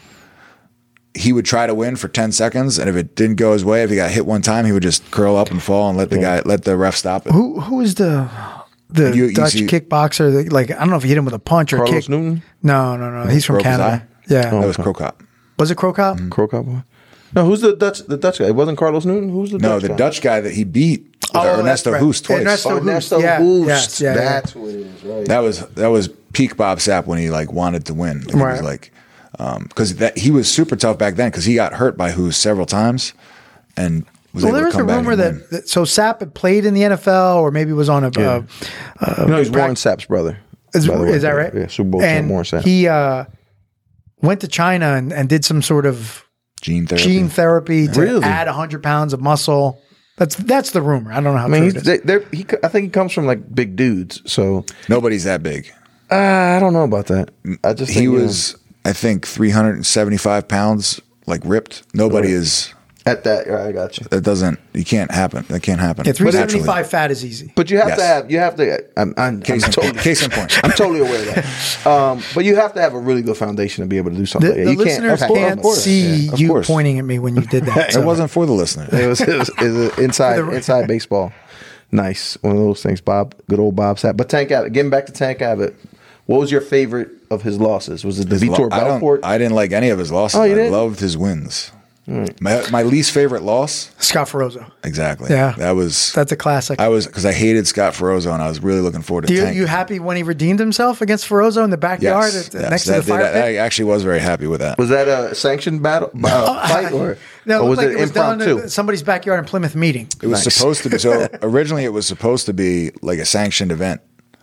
C: He would try to win for ten seconds, and if it didn't go his way, if he got hit one time, he would just curl up and fall and let the guy let the ref stop it.
D: Who who is the the
C: You- you
D: Dutch
C: see-
D: kickboxer? That, like I don't know if he hit him with a punch or
B: Carlos
D: kick.
B: Newton?
D: No, no, no. He's from
C: Broke his
D: Canada.
C: eye?
D: Yeah.
C: That was Krokop.
D: Was it Krokop?
B: Crow Cowboy? No, who's the Dutch? The Dutch guy? It wasn't Carlos Newton. Who's the
C: No,
B: Dutch
C: the
B: guy?
C: Dutch guy that he beat,
D: Oh,
C: uh, Ernesto
D: that's right.
C: Hoost twice.
D: Ernesto
B: Oh,
D: Hoost,
B: Ernesto
D: yeah,
B: Hoost.
D: yes, yeah, yeah.
B: That's who it is, right?
C: That was that was peak Bob Sapp when he like wanted to win. Like, He was
D: Right.
C: like because that he was super tough back then because he got hurt by Hoost several times and was
D: Well,
C: able
D: there
C: to
D: was a
C: come back
D: rumor
C: and
D: that,
C: win.
D: that so Sapp had played in the N F L or maybe was on a. Uh,
B: no, he's Warren Sapp's brother.
D: is,
B: by the way.
D: is that right?
B: Yeah, Super Bowl
D: and
B: champ Warren Sapp.
D: he uh, went to China and, and did some sort of
C: gene therapy.
D: gene therapy to
B: Really?
D: add one hundred pounds of muscle. That's that's the rumor. I don't know how
B: I mean,
D: true
B: he's,
D: it is.
B: they, they're, he. I think he comes from like big dudes. So
C: Nobody's that big.
B: uh, I don't know about that. I just think,
C: He
B: you know,
C: was, I think, three hundred seventy-five pounds, like ripped. Nobody
B: Right.
C: is.
B: at that. Right, I got you.
C: That doesn't. You can't happen. That can't happen.
D: Yeah, three
C: naturally.
D: seventy-five fat is easy.
B: But you have
C: Yes.
B: to have. You have to. I'm, I'm,
C: Case
B: I'm
C: in,
B: totally.
C: case in point.
B: I'm totally aware of that. Um, but you have to have a really good foundation to be able to do something
D: The,
B: like that.
D: the
B: You
D: listeners
B: can't, of course,
D: can't
B: of course.
D: see
C: Yeah, of
D: you
C: course.
D: pointing at me when you did that.
C: It
D: so.
C: wasn't for the listener.
B: It was, it was, it was an inside
D: For the-
B: inside baseball. Nice, one of those things. Bob, good old Bob Sapp. But Tank Abbott, getting back to Tank Abbott, what was your favorite of his losses? Was it the Vitor
C: I, don't,
B: Belfort?
C: I didn't like any of his losses.
B: Oh, you
C: I
B: didn't?
C: loved his wins. My, my least favorite loss.
D: Scott Ferozzo.
C: Exactly.
D: Yeah.
C: That was.
D: That's a classic.
C: I was because I hated Scott Ferozzo and I was really looking forward to
D: Do you,
C: Tank.
D: you happy when he redeemed himself against Ferozzo in the backyard
C: yes,
D: at,
C: yes,
D: next
C: that
D: to the
C: did-
D: fire pit?
C: I actually was very happy with that.
B: was that a sanctioned battle uh, fight or,
D: No, it
B: or was
D: looked like
B: it
D: it was done
B: impromptu?
D: in somebody's backyard in Plymouth meeting.
C: It was
B: Nice.
C: supposed to be so originally it was supposed to be like a sanctioned event,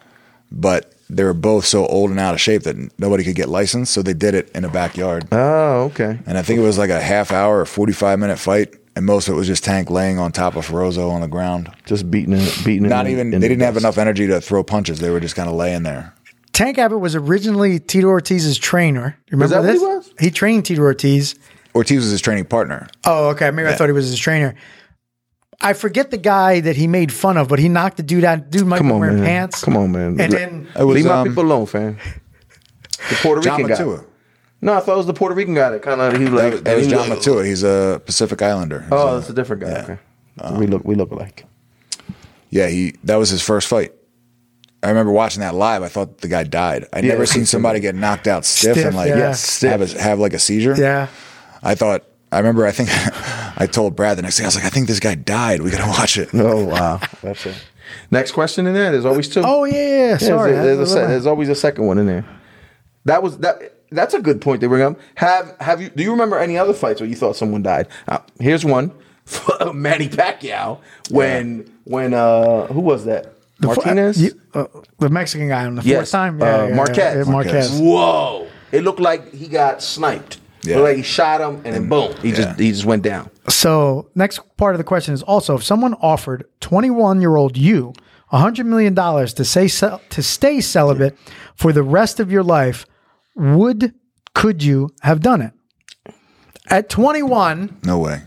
C: but they were both so old and out of shape that nobody could get licensed, so they did it in a backyard.
B: Oh, okay.
C: And I think it was like a half hour or forty-five minute fight, and most of it was just Tank laying on top of Ferozzo on the ground.
B: Just beating it, beating it.
C: Not
B: in-
C: even
B: in
C: they
B: the
C: didn't have
B: dust.
C: enough energy to throw punches. They were just kind of laying there.
D: Tank Abbott was originally Tito Ortiz's trainer. You remember
B: that what
D: this?
B: he was?
D: He trained Tito Ortiz.
C: Ortiz was his training partner.
D: Oh, okay. Maybe I thought he was his trainer. I forget the guy that he made fun of, but he knocked the dude out. Dude might
B: Come
D: be
B: on,
D: wearing
B: man.
D: pants.
B: Come on, man.
D: And
B: Le-
D: then
C: It was,
B: Leave my
C: um,
B: people alone, fam. The Puerto
C: John
B: Rican guy.
C: Matua.
B: No, I thought it was the Puerto Rican guy that kind of he was like.
C: That was, that was
B: and he
C: John
B: was-
C: Matua. He's a Pacific Islander. He's
B: Oh,
C: a-
B: that's a different guy.
C: Yeah.
B: Okay. we look we look alike.
C: Yeah, he that was his first fight. I remember watching that live. I thought the guy died. I'd
B: Yeah.
C: never seen somebody get knocked out stiff,
D: Stiff,
C: and like
D: yeah.
C: have a, have like a seizure.
D: yeah.
C: I thought. I remember. I think I told Brad the next day. I was like, I think this guy died. We got to watch it.
B: Oh wow, that's it. Next question in there. There's always two.
D: Oh yeah. yeah,
B: Yeah,
D: Sorry.
B: there's, there's, a, se-
D: I-
B: there's always a second one in there. That was that. That's a good point they bring up. Have have you? Do you remember any other fights where you thought someone died? Uh, here's one: Manny Pacquiao. When when uh who was that? Martinez.
D: You- uh, the Mexican guy on the fourth
B: Yes.
D: time.
B: Uh, Marquez.
D: yeah, Marquez.
B: Whoa! It looked like he got sniped.
C: Yeah.
B: It looked like he shot him and then boom, he
C: Yeah.
B: just he just went down.
D: So next part of the question is also if someone offered twenty-one year old you a hundred million dollars to say ce- to stay celibate for the rest of your life, would could you have done it? At twenty-one,
C: No way.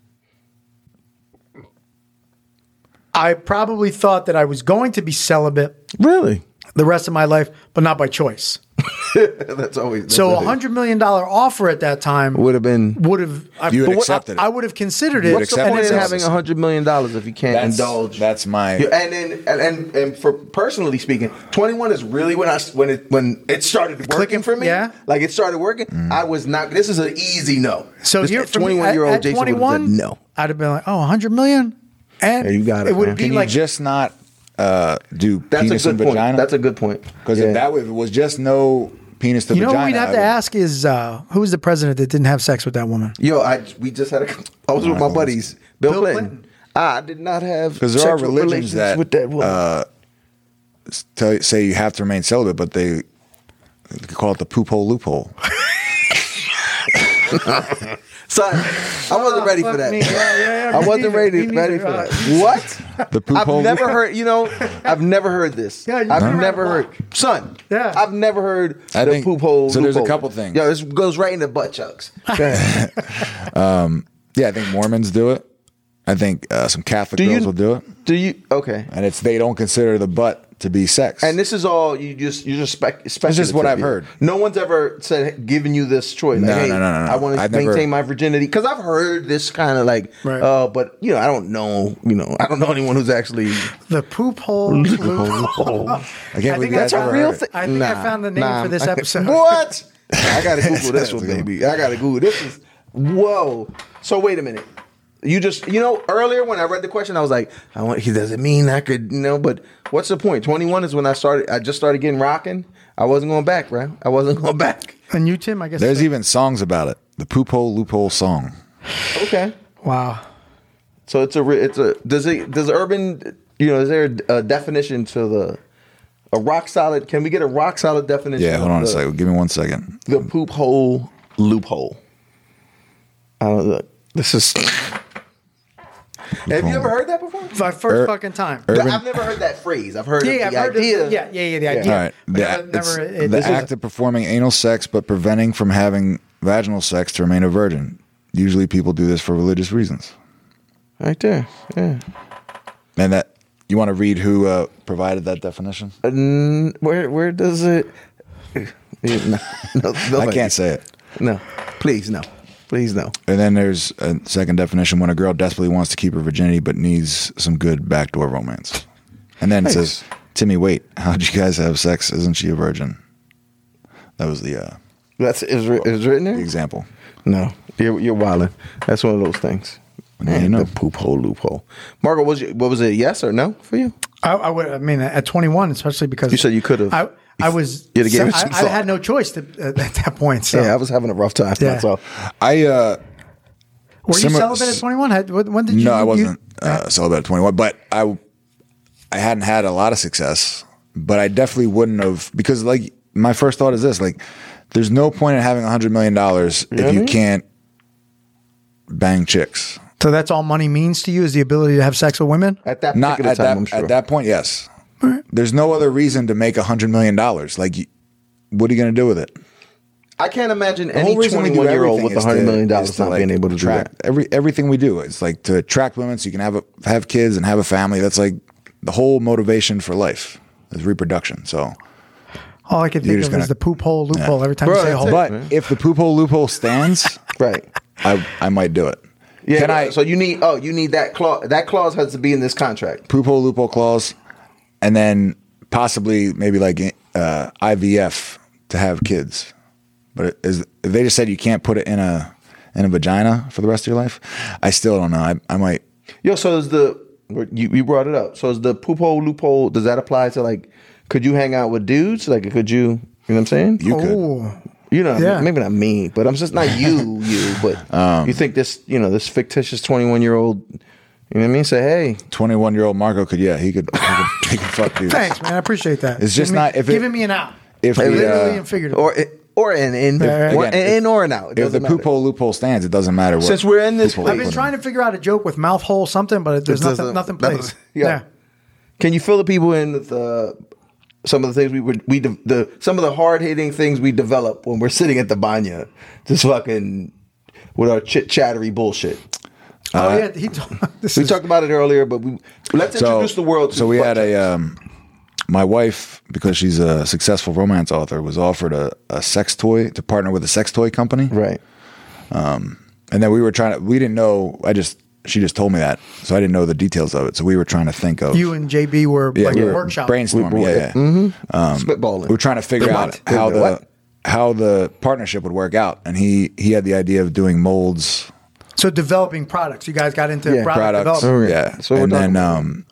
D: I probably thought that I was going to be celibate
B: Really?
D: the rest of my life, but not by choice.
B: That's always that's
D: So
B: the
D: a
B: thing.
D: hundred million dollar offer at that time
B: would have been.
D: would have I,
C: You would
D: but what-
C: accepted it.
D: I would have considered it.
C: would
B: What's the
C: accept
B: point
C: it.
B: in
C: And
B: having a hundred million dollars if you can't
C: That's
B: indulge?
C: that's my.
B: Yeah, and then and, and and for personally speaking, twenty-one is really when I when it when it started working
D: Clicking,
B: for me.
D: yeah.
B: Like it started working.
C: Mm.
B: I was not. This is an easy no.
D: So
B: This
D: you're
B: twenty-one year old Jason would have said
D: twenty-one.
B: no.
D: I'd have been like, oh, a hundred million, and
B: Yeah, you got it,
D: would
B: man.
D: be
C: Can
D: like
C: you just not uh, do
B: That's
C: penis
B: a
C: and
B: good point.
C: vagina?
B: That's a good point.
C: Because
B: Yeah.
C: if that was, was just no penis to
D: you know
C: vagina,
D: what we'd have
C: I
D: to
C: would-
D: ask is uh, who was the president that didn't have sex with that woman?
B: Yo, I we just had a. I was with my buddies, Bill,
D: Bill
B: Clinton.
D: Clinton.
B: I did not have
C: Because there are
B: sexual
C: religions
B: relations
C: that,
B: with that woman.
C: uh, tell, say you have to remain celibate, but they, they call it the poop hole loophole.
B: Son, I wasn't ready for that.
D: Me. Yeah, yeah, yeah,
B: I
D: me
B: wasn't
D: neither.
B: ready
D: Me
B: ready
D: neither.
B: for
D: Uh,
B: that. What?
C: The poop
B: I've
C: hole
B: never
C: loophole.
B: heard. You know, I've never heard this.
D: Yeah, you
B: I've
D: never
B: never
D: heard
B: heard. Son,
D: Yeah.
B: I've never heard
C: I
B: the
C: think-
B: poop hole.
C: so there's a
B: loophole.
C: couple things.
B: Yeah, this goes right into butt chucks. Go ahead.
C: Yeah, I think Mormons do it. I think uh, some Catholic
B: Do you-
C: girls will do it,
B: Do you? Okay.
C: and it's they don't consider the butt to be sex.
B: And this is all you just you just spec.
C: just what
B: speculative
C: I've
B: here.
C: heard.
B: No one's ever said given you this choice. Like,
C: No,
B: hey,
C: no, no, no, no.
B: I want to
C: I've
B: maintain
C: never-
B: my virginity because I've heard this kind of like,
D: Right.
B: uh, but you know, I don't know. You know, I don't know anyone who's actually.
D: The poop hole. loop.
C: I can't
D: I
C: believe
D: think
C: that's
D: that's a
C: ever
D: real
C: heard.
D: thing. I think I found the name for this episode.
B: What? I gotta Google this one,
C: That's a good
B: baby. I gotta Google this. Is whoa. So wait a minute. You just you know earlier when I read the question, I was like, I want. He doesn't mean I could, you know. But what's the point? twenty-one is when I started. I just started getting rocking. I wasn't going back, bro. I wasn't going back.
D: And you, Tim, I guess.
C: There's even songs about it. The poop hole loophole song.
B: Okay.
D: wow.
B: So it's a re- it's a does it does urban you know is there a definition to the a rock solid? Can we get a rock solid definition?
C: Yeah, hold
B: of
C: on a
B: the,
C: second. Give me one second.
B: The poop hole loophole. I don't know. This is. Have you ever heard that before?
D: My first
C: Ur-
D: fucking time.
C: Urban-
B: I've never heard that phrase. I've heard
D: Yeah,
B: of
D: yeah,
B: the
D: I've heard
B: idea.
D: of, yeah, yeah, yeah, the idea.
C: All right.
D: But
C: The,
D: never,
C: it's
D: never, it,
C: the
D: this is-
C: act of performing anal sex but preventing from having vaginal sex to remain a virgin. Usually people do this for religious reasons.
B: Right there. Yeah.
C: And that you want to read who uh, provided that definition?
B: Mm, where where does it? No, no, no,
C: I can't say it.
B: No, please no, please no.
C: And then there's a second definition when a girl desperately wants to keep her virginity but needs some good backdoor romance. And then it says, Timmy, wait, how'd you guys have sex? Isn't she a virgin? That was the, uh,
B: That's is, writ- is written
C: the
B: there.
C: example.
B: No, you're you're wilding. That's one of those things.
C: Yeah, you know.
B: The poop hole loophole. Margo, was you, what was it? Yes or no for you?
D: I, I would. I mean, at twenty-one, especially because
B: You said you could've.
D: I, I was.
B: You'd have given it
D: I,
B: some
D: I
B: thought.
D: had no choice to, at, at that point. So.
B: Yeah, I was having a rough time.
D: Yeah.
B: That's all.
C: I, uh,
D: Were you
C: Similar-
D: celibate at twenty-one? Had- When when did you?
C: no, I
D: you-
C: wasn't uh, celibate at twenty-one, but I, I hadn't had a lot of success, but I definitely wouldn't have, because like my first thought is this, like there's no point in having a hundred million dollars if you
B: Really?
C: can't bang chicks.
D: So that's all money means to you is the ability to have sex with women.
B: At that
C: Not
B: particular
C: at
B: time,
C: that,
B: I'm sure.
C: at that point, yes. there's no other reason to make a hundred million dollars. Like, you- what are you going to do with it?
B: I can't imagine
C: The
B: any
C: whole reason we do
B: twenty-one year old
C: everything
B: with
C: is
B: a hundred
C: to-
B: million
C: is
B: dollars
C: to,
B: not
C: like,
B: being able to do
C: attract-
B: that.
C: Every everything we do is like to attract women, so you can have a, have kids and have a family. That's like the whole motivation for life is reproduction. So,
D: All I can
C: You're
D: think
C: just
D: of
C: gonna-
D: is the poop hole loophole every time
B: Bro,
D: you say
B: that's
D: hole.
B: it.
C: but
B: man.
C: if the poop hole loophole stands,
B: Right.
C: I I might do it.
B: Yeah.
C: Can I
B: So you need. Oh, you need that clause. That clause has to be in this contract.
C: poop hole loophole clause, and then possibly maybe like uh, I V F to have kids. But it is, if they just said you can't put it in a in a vagina for the rest of your life, I still don't know. I I might.
B: Yo. So is the you, you brought it up? So is the poop hole loophole? Does that apply to like? Could you hang out with dudes? Like, could you? You know what I'm saying?
C: You could.
D: Oh,
B: You know,
D: Yeah.
B: maybe not me, but I'm just not you, you. But
C: Um,
B: you think this, you know, this fictitious twenty-one year old, you know what I mean? Say, hey,
C: twenty-one year old Marco could, yeah, he could, he could, he could fuck dudes.
D: thanks, man. I appreciate that.
C: It's just
D: Giving me-
C: not- if it-
D: giving me an out.
C: If the,
D: Literally
C: uh,
D: and figuratively.
B: or or an in,
D: Yeah,
B: or
C: again,
B: an
C: if-
B: in or an out. It
C: If the
B: doesn't
C: poop
B: matter.
C: hole loophole stands, it doesn't matter what.
B: Since we're in this
C: loophole
D: I've
C: you
D: been
C: put
D: trying to figure out a joke with mouth hole something, but there's
B: It
D: nothing
B: doesn't-
D: nothing
B: nothing-
D: plays.
B: yeah.
D: Yeah.
B: Can you fill the people in with uh, some of the things we would we de- the some of the hard hitting things we develop when we're sitting at the banya, just fucking with our chit chattery bullshit.
D: Oh yeah, he told, this
B: We
D: is,
B: talked about it earlier, but we let's
C: So,
B: introduce the world. To
C: so we
B: butt
C: had a,
B: chucks.
C: um, my wife, because she's a successful romance author, was offered a, a sex toy to partner with a sex toy company.
B: right.
C: And then we were trying to, we didn't know, I just, she just told me that. So I didn't know the details of it. So we were trying to think of.
D: you and J B were
C: yeah,
D: like
C: we
D: a
C: were
D: workshop.
C: brainstorming.
B: We-
C: yeah, yeah.
B: Spitballing.
C: We were trying to figure
B: The
C: out
B: what?
C: how
B: The
C: the
B: what?
C: how the partnership would work out. And he, he had the idea of doing molds,
D: So developing products. You guys got into
B: Yeah,
D: product
C: products.
D: development.
B: Okay.
C: Yeah.
B: So we're
C: and
B: talking
C: then,
B: about-
C: um,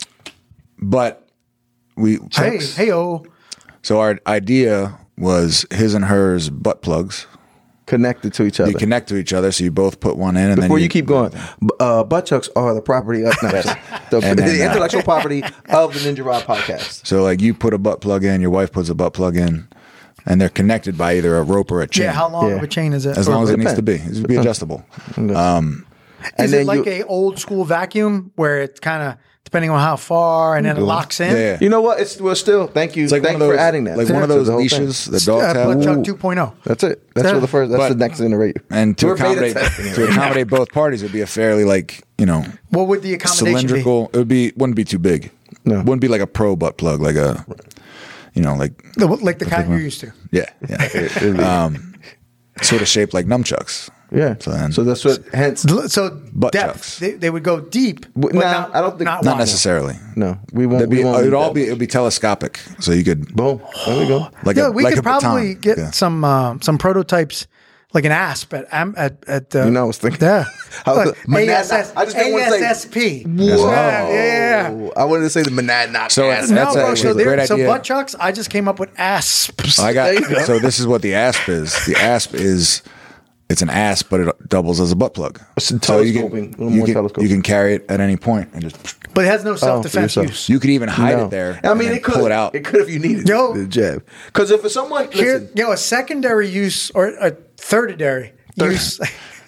C: but we,
D: Hey, hey, oh,
C: so our idea was his and hers butt plugs.
B: Connected to each other.
C: You connect to each other, so you both put one in, and
B: Before
C: then
B: you keep going, b- uh, butt chucks are the property of no, the,
C: And then,
B: the
C: uh,
B: intellectual property of the Ninja Rob podcast.
C: So like you put a butt plug in, your wife puts a butt plug in, and they're connected by either a rope or a chain.
D: yeah. How long
B: Yeah.
D: of a chain is it?
C: As long as it
B: Depends.
C: needs to be, it needs to be adjustable. Um,
D: is
B: and
D: it
B: then
D: like
B: you-
D: a old school vacuum where it's kind of depending on how far and then it locks in?
C: yeah, yeah.
B: You know what? It's well, still. Thank you.
C: It's like
B: thank
C: one
B: you
C: of those,
B: for adding that.
C: like
B: to
C: one of
B: the
C: those
B: whole thing.
C: leashes that
D: Uh,
C: dogs
D: Blood
C: have.
D: Chuck
B: Ooh.
D: two point oh.
B: That's it. That's
D: Yeah.
B: for the first. That's
C: But-
B: the next iteration.
C: And to
B: We're beta
C: accommodate
B: testing it
C: to
B: right now.
C: accommodate both parties, it'd be a fairly like you know
D: What would the accommodation
C: cylindrical. It would be wouldn't be too big.
B: No.
C: Wouldn't be like a pro butt plug, like a you know like
D: be? The- Like the kind you're used to.
C: yeah, yeah. um, sort of shaped like nunchucks.
B: Yeah.
C: So then-
B: So that's what. Hence,
D: So
C: Butt
D: depth,
C: chucks.
D: they, they would go deep.
B: W-
D: but
B: nah,
D: not,
B: I don't think-
D: not,
C: Not
D: wide.
C: necessarily.
B: no, we won't.
C: That'd be,
B: we won't
C: it'd
B: need
C: all
B: that.
C: be it would be telescopic, so you could
B: Boom. There we go.
C: like
D: Yeah,
C: a,
D: we
C: like
D: could
C: a
D: probably
C: baton.
D: get
C: Yeah.
D: some uh, some prototypes, like an asp at am- at at. Uh,
B: You know, I was thinking.
D: Yeah.
B: I was-
D: Look,
B: Monad-
D: A S S,
B: I just didn't want to say-
D: A S S P.
B: Whoa.
D: Yeah, yeah.
B: I wanted to say the monadnock.
C: So
B: ass.
C: it's-
D: No,
C: That's
D: bro.
C: actually
D: So,
C: a
D: there,
C: great
D: so
C: idea.
D: butt chucks. I just came up with asps.
C: I
B: There you
C: got
B: go.
C: so this is what the asp is. The asp is it's an asp, but it doubles as a butt plug.
B: It's
C: So you
B: telescoping, a
C: can
B: little
C: you
B: more
C: can,
B: telescoping.
C: you can carry it at any point and just
D: But it has no self defense
B: yourself.
D: use.
C: you could even hide
B: No.
C: it there.
B: I
C: and
B: mean,
C: then
B: it could
C: pull it out.
B: It could if you needed
D: Yo.
B: the jab. Because if for someone,
D: Here,
B: listen,
D: you know, a secondary use or a thirdary use.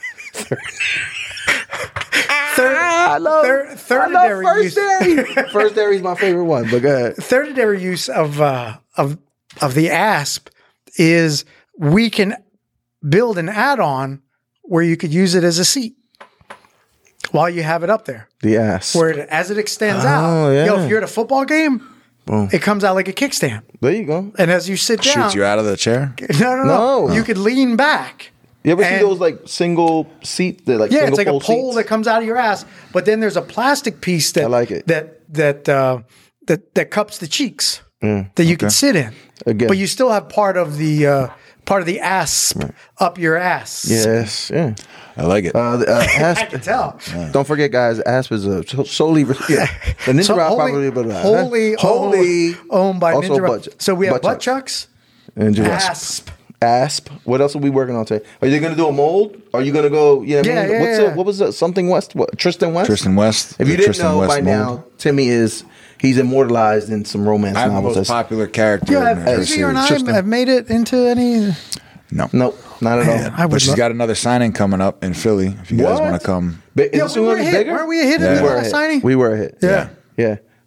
D: Third,
B: I love,
D: third,
B: I love
D: thirdary
B: first
D: use.
B: dairy. First dairy is my favorite one. But go ahead.
D: Thirdary use of uh, of of the asp is we can build an add-on where you could use it as a seat while you have it up there.
B: The ass.
D: Where it, as it extends
B: Oh,
D: out,
B: yeah.
D: yo, if you're at a football game, it comes out like a kickstand.
B: There you go.
D: And as you sit down,
C: Shoots you out of the chair.
D: no, no, no,
B: No.
D: you could lean back.
B: You ever see
D: And-
B: those like single seat? They're like
D: Yeah,
B: single
D: it's like a
B: pole
D: pole
B: seats?
D: that comes out of your ass, but then there's a plastic piece that
B: I like it.
D: that that uh, that that cups the cheeks that you can sit in.
B: Again.
D: But you still have part of the uh, part of the asp up your ass.
B: Yes. Yeah.
C: I like it.
B: Uh, the, uh,
D: I
B: asp,
D: can tell.
B: don't forget, guys. Asp is a so- solely yeah, the Ninja
D: So
B: Rock
D: wholly,
B: property, but uh,
D: wholly,
B: wholly
D: owned, owned by
B: also
D: Ninja Rock.
B: butt-
D: So we have
B: butt
D: butt
B: chucks.
D: chucks,
B: Ninja Rock.
D: asp.
B: Asp. What else are we working on today? Are you going to do a mold? Are you going to go? You know what I
D: Yeah,
B: mean?
D: yeah,
B: What's
D: yeah.
B: The, what was it? Something West? What, Tristan West.
C: Tristan West.
B: If you
C: the
B: didn't
C: Tristan
B: know
C: West
B: by
C: mold.
B: now, Timmy is he's immortalized in some romance
C: I'm the
B: novels.
C: most
B: That's-
C: popular character
D: Yeah,
C: in her
D: have you and
C: series.
D: I have made it into any.
C: No,
B: Nope, not at all.
D: I would
C: but she's
D: lo-
C: got another signing coming up in Philly. If you guys
B: What?
C: want to come,
B: But is
D: Yeah,
B: this
D: we were
B: one
D: a hit.
B: bigger?
D: Weren't we a hit in
C: Yeah.
D: the
B: We were a
D: last
B: hit.
D: signing?
B: We were a hit.
D: Yeah.
B: yeah.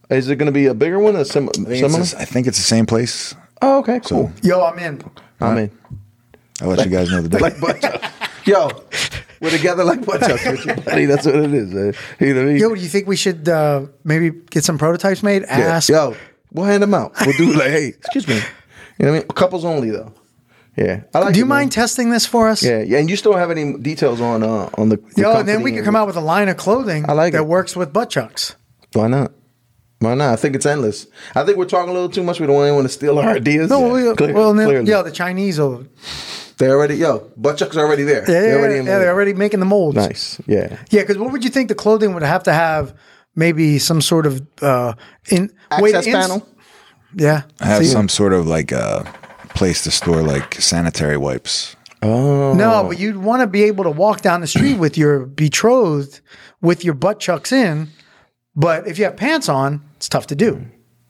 B: Is it going to be a bigger one or sim-
C: I think,
B: similar?
C: it's the- I think it's the same place.
B: Oh, okay, cool.
D: Yo, I'm in.
B: I'm in.
C: I'll let you guys know the day.
B: Like butt chucks. Yo, we're together like butt chucks with you, buddy. That's what it is. Man. You know what I mean?
D: Yo, do you think we should uh, maybe get some prototypes made?
B: Yeah.
D: Ask.
B: Yo, we'll hand them out. We'll do like, hey, excuse me. You know what I mean? Couples only though. Yeah. I like
D: Do you
B: it, man.
D: mind testing this for us?
B: Yeah, yeah. And you still don't have any details on uh on the, the
D: Yo, and then
B: company
D: we could
B: and-
D: come out with a line of clothing
B: I like
D: that
B: it.
D: works with butt chucks.
B: Why not? Why not? I think it's endless. I think we're talking a little too much. We don't want anyone to steal our ideas.
D: No, we,
B: Clear-
D: well, then,
B: clearly.
D: yo, the Chinese will.
B: They already, yo, butt chucks are already there.
D: Yeah,
B: They're
D: yeah,
B: already
D: yeah,
B: in
D: yeah,
B: there.
D: they're already making the molds.
B: Nice. Yeah.
D: Yeah, because what would you think the clothing would have to have? Maybe some sort of uh, in
B: Access
D: ins-
B: panel.
D: Yeah,
C: have
D: See?
C: some sort of like uh, place to store like sanitary wipes.
B: Oh.
D: No, but you'd want to be able to walk down the street with your betrothed with your butt chucks in. But if you have pants on, it's tough to do.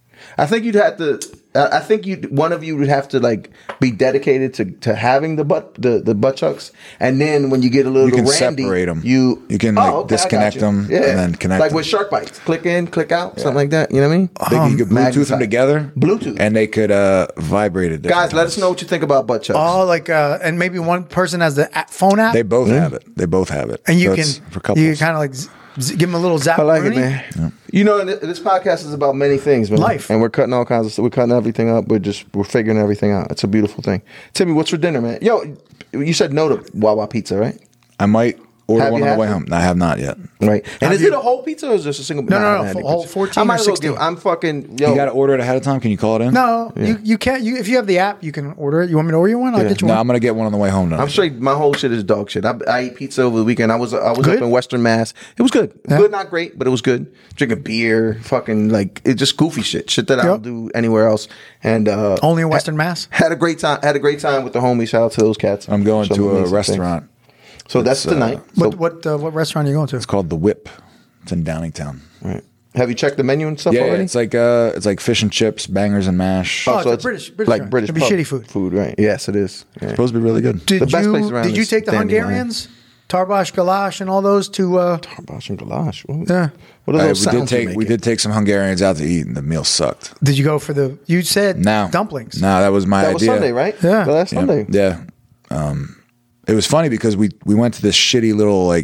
B: I think you'd have to. I I think you one of you would have to like be dedicated to, to having the butt the, the butt chucks, and then when you get a little
C: You can
B: randy,
C: separate 'em.
B: You
C: You can,
B: Oh,
C: like,
B: okay, I got
C: disconnect
B: you.
C: 'em and then connect
B: like
C: 'em.
B: with shark bites. Click in, click out, something like that. You know what I mean?
C: They, you could Bluetooth
B: magnetize.
C: them together.
B: Bluetooth.
C: And they could uh, vibrate it.
B: Guys, let us know what you think about butt chucks.
D: Oh, like uh, and maybe one person has the a- phone app,
C: They both have it. They both have it.
D: and you
C: So
D: can
C: it's for couples.
D: you can kind of like z- z- give them a little zap.
B: I like it,
D: Rooney.
B: man. You know, th- this podcast is about many things, man.
D: Life.
B: And we're cutting all kinds of stuff. We're cutting everything up. We're just we're figuring everything out. It's a beautiful thing. Timmy, what's for dinner, man? Yo, you said no to Wawa Pizza, right?
C: I might order
B: Have
C: one
B: you
C: on
B: had
C: the way
B: it?
C: home. No, I have not yet.
B: Right. And
D: Have
B: is
D: you-
B: it a whole pizza or is this a single?
D: No, no,
B: Nah, I
D: no,
B: haven't had
D: full-
B: the
D: whole
B: pizza.
D: fourteen
B: I might
D: or
B: as well
D: sixteen.
B: give- I'm fucking. Yo,
C: You got to order it ahead of time. Can you call it in?
D: No, you you can't. You if you have the app, you can order it. You want me to order you one? I'll
B: Yeah.
D: get you
C: No,
D: one.
C: I'm gonna get one on the way home now.
B: I'm straight. My whole shit is dog shit. I, I eat pizza over the weekend. I was I was
D: Good?
B: up in Western Mass. It was good.
D: Yeah.
B: Good, not great, but it was good. Drinking beer, fucking like it just goofy shit, shit that I don't
D: Yep.
B: do anywhere else. And uh,
D: Only in Western Mass.
B: had a great time. Had a great time with the homies. Shout out to those cats.
C: I'm going
B: Some
C: to a
B: amazing
C: restaurant.
B: things. So that's
C: It's, uh,
B: tonight. So,
D: What what uh, what restaurant are you going to?
C: It's called the Whip. It's in Downingtown.
B: right. Have you checked the menu and stuff
C: Yeah, yeah,
B: already?
C: it's like uh, it's like fish and chips, bangers and mash.
D: Oh, it's a British- British
B: like
D: joint.
B: British
D: It'll be
B: pub
D: shitty food.
B: Food, right? Yes, it is. Yeah.
C: Supposed to be really good.
D: Did
B: The best
D: you
B: place around
D: did you
B: is
D: take the
B: Dandelion.
D: Hungarians, Tarbash Galash, and all those to? Uh,
B: Tarbash and Galash. What,
D: Yeah.
B: what are
C: Uh,
B: those
C: we did
B: sounds you're
C: take we
B: making?
C: did take some Hungarians out to eat, and the meal sucked.
D: did you go for the? You said
C: No
D: dumplings.
C: No, that was my
B: That was
C: idea.
B: Sunday, right?
D: Yeah.
B: The last
C: Yeah.
B: Sunday.
C: Yeah. Um, it was funny because we we went to this shitty little like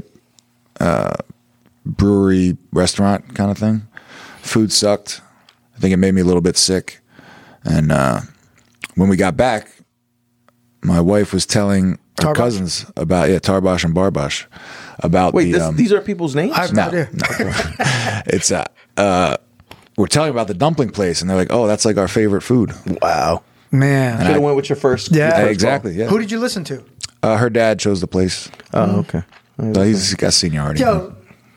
C: uh, brewery restaurant kind of thing. Food sucked. I think it made me a little bit sick. And uh, when we got back, my wife was telling her
D: Tarbash?
C: cousins about yeah Tarbash and Barbash about
B: Wait,
C: the
B: this,
C: um,
B: these are people's names?
D: I have no,
C: no,
D: idea.
C: it's uh, uh we're telling about the dumpling place, and they're like, oh, that's like our favorite food.
B: wow.
D: Man,
B: Should have went with your first.
D: Yeah.
B: your first
C: Yeah,
B: call.
C: exactly. Yeah.
D: who did you listen to?
C: Uh, her dad chose the place.
B: Oh, okay.
C: So he's got seniority.
D: Yo,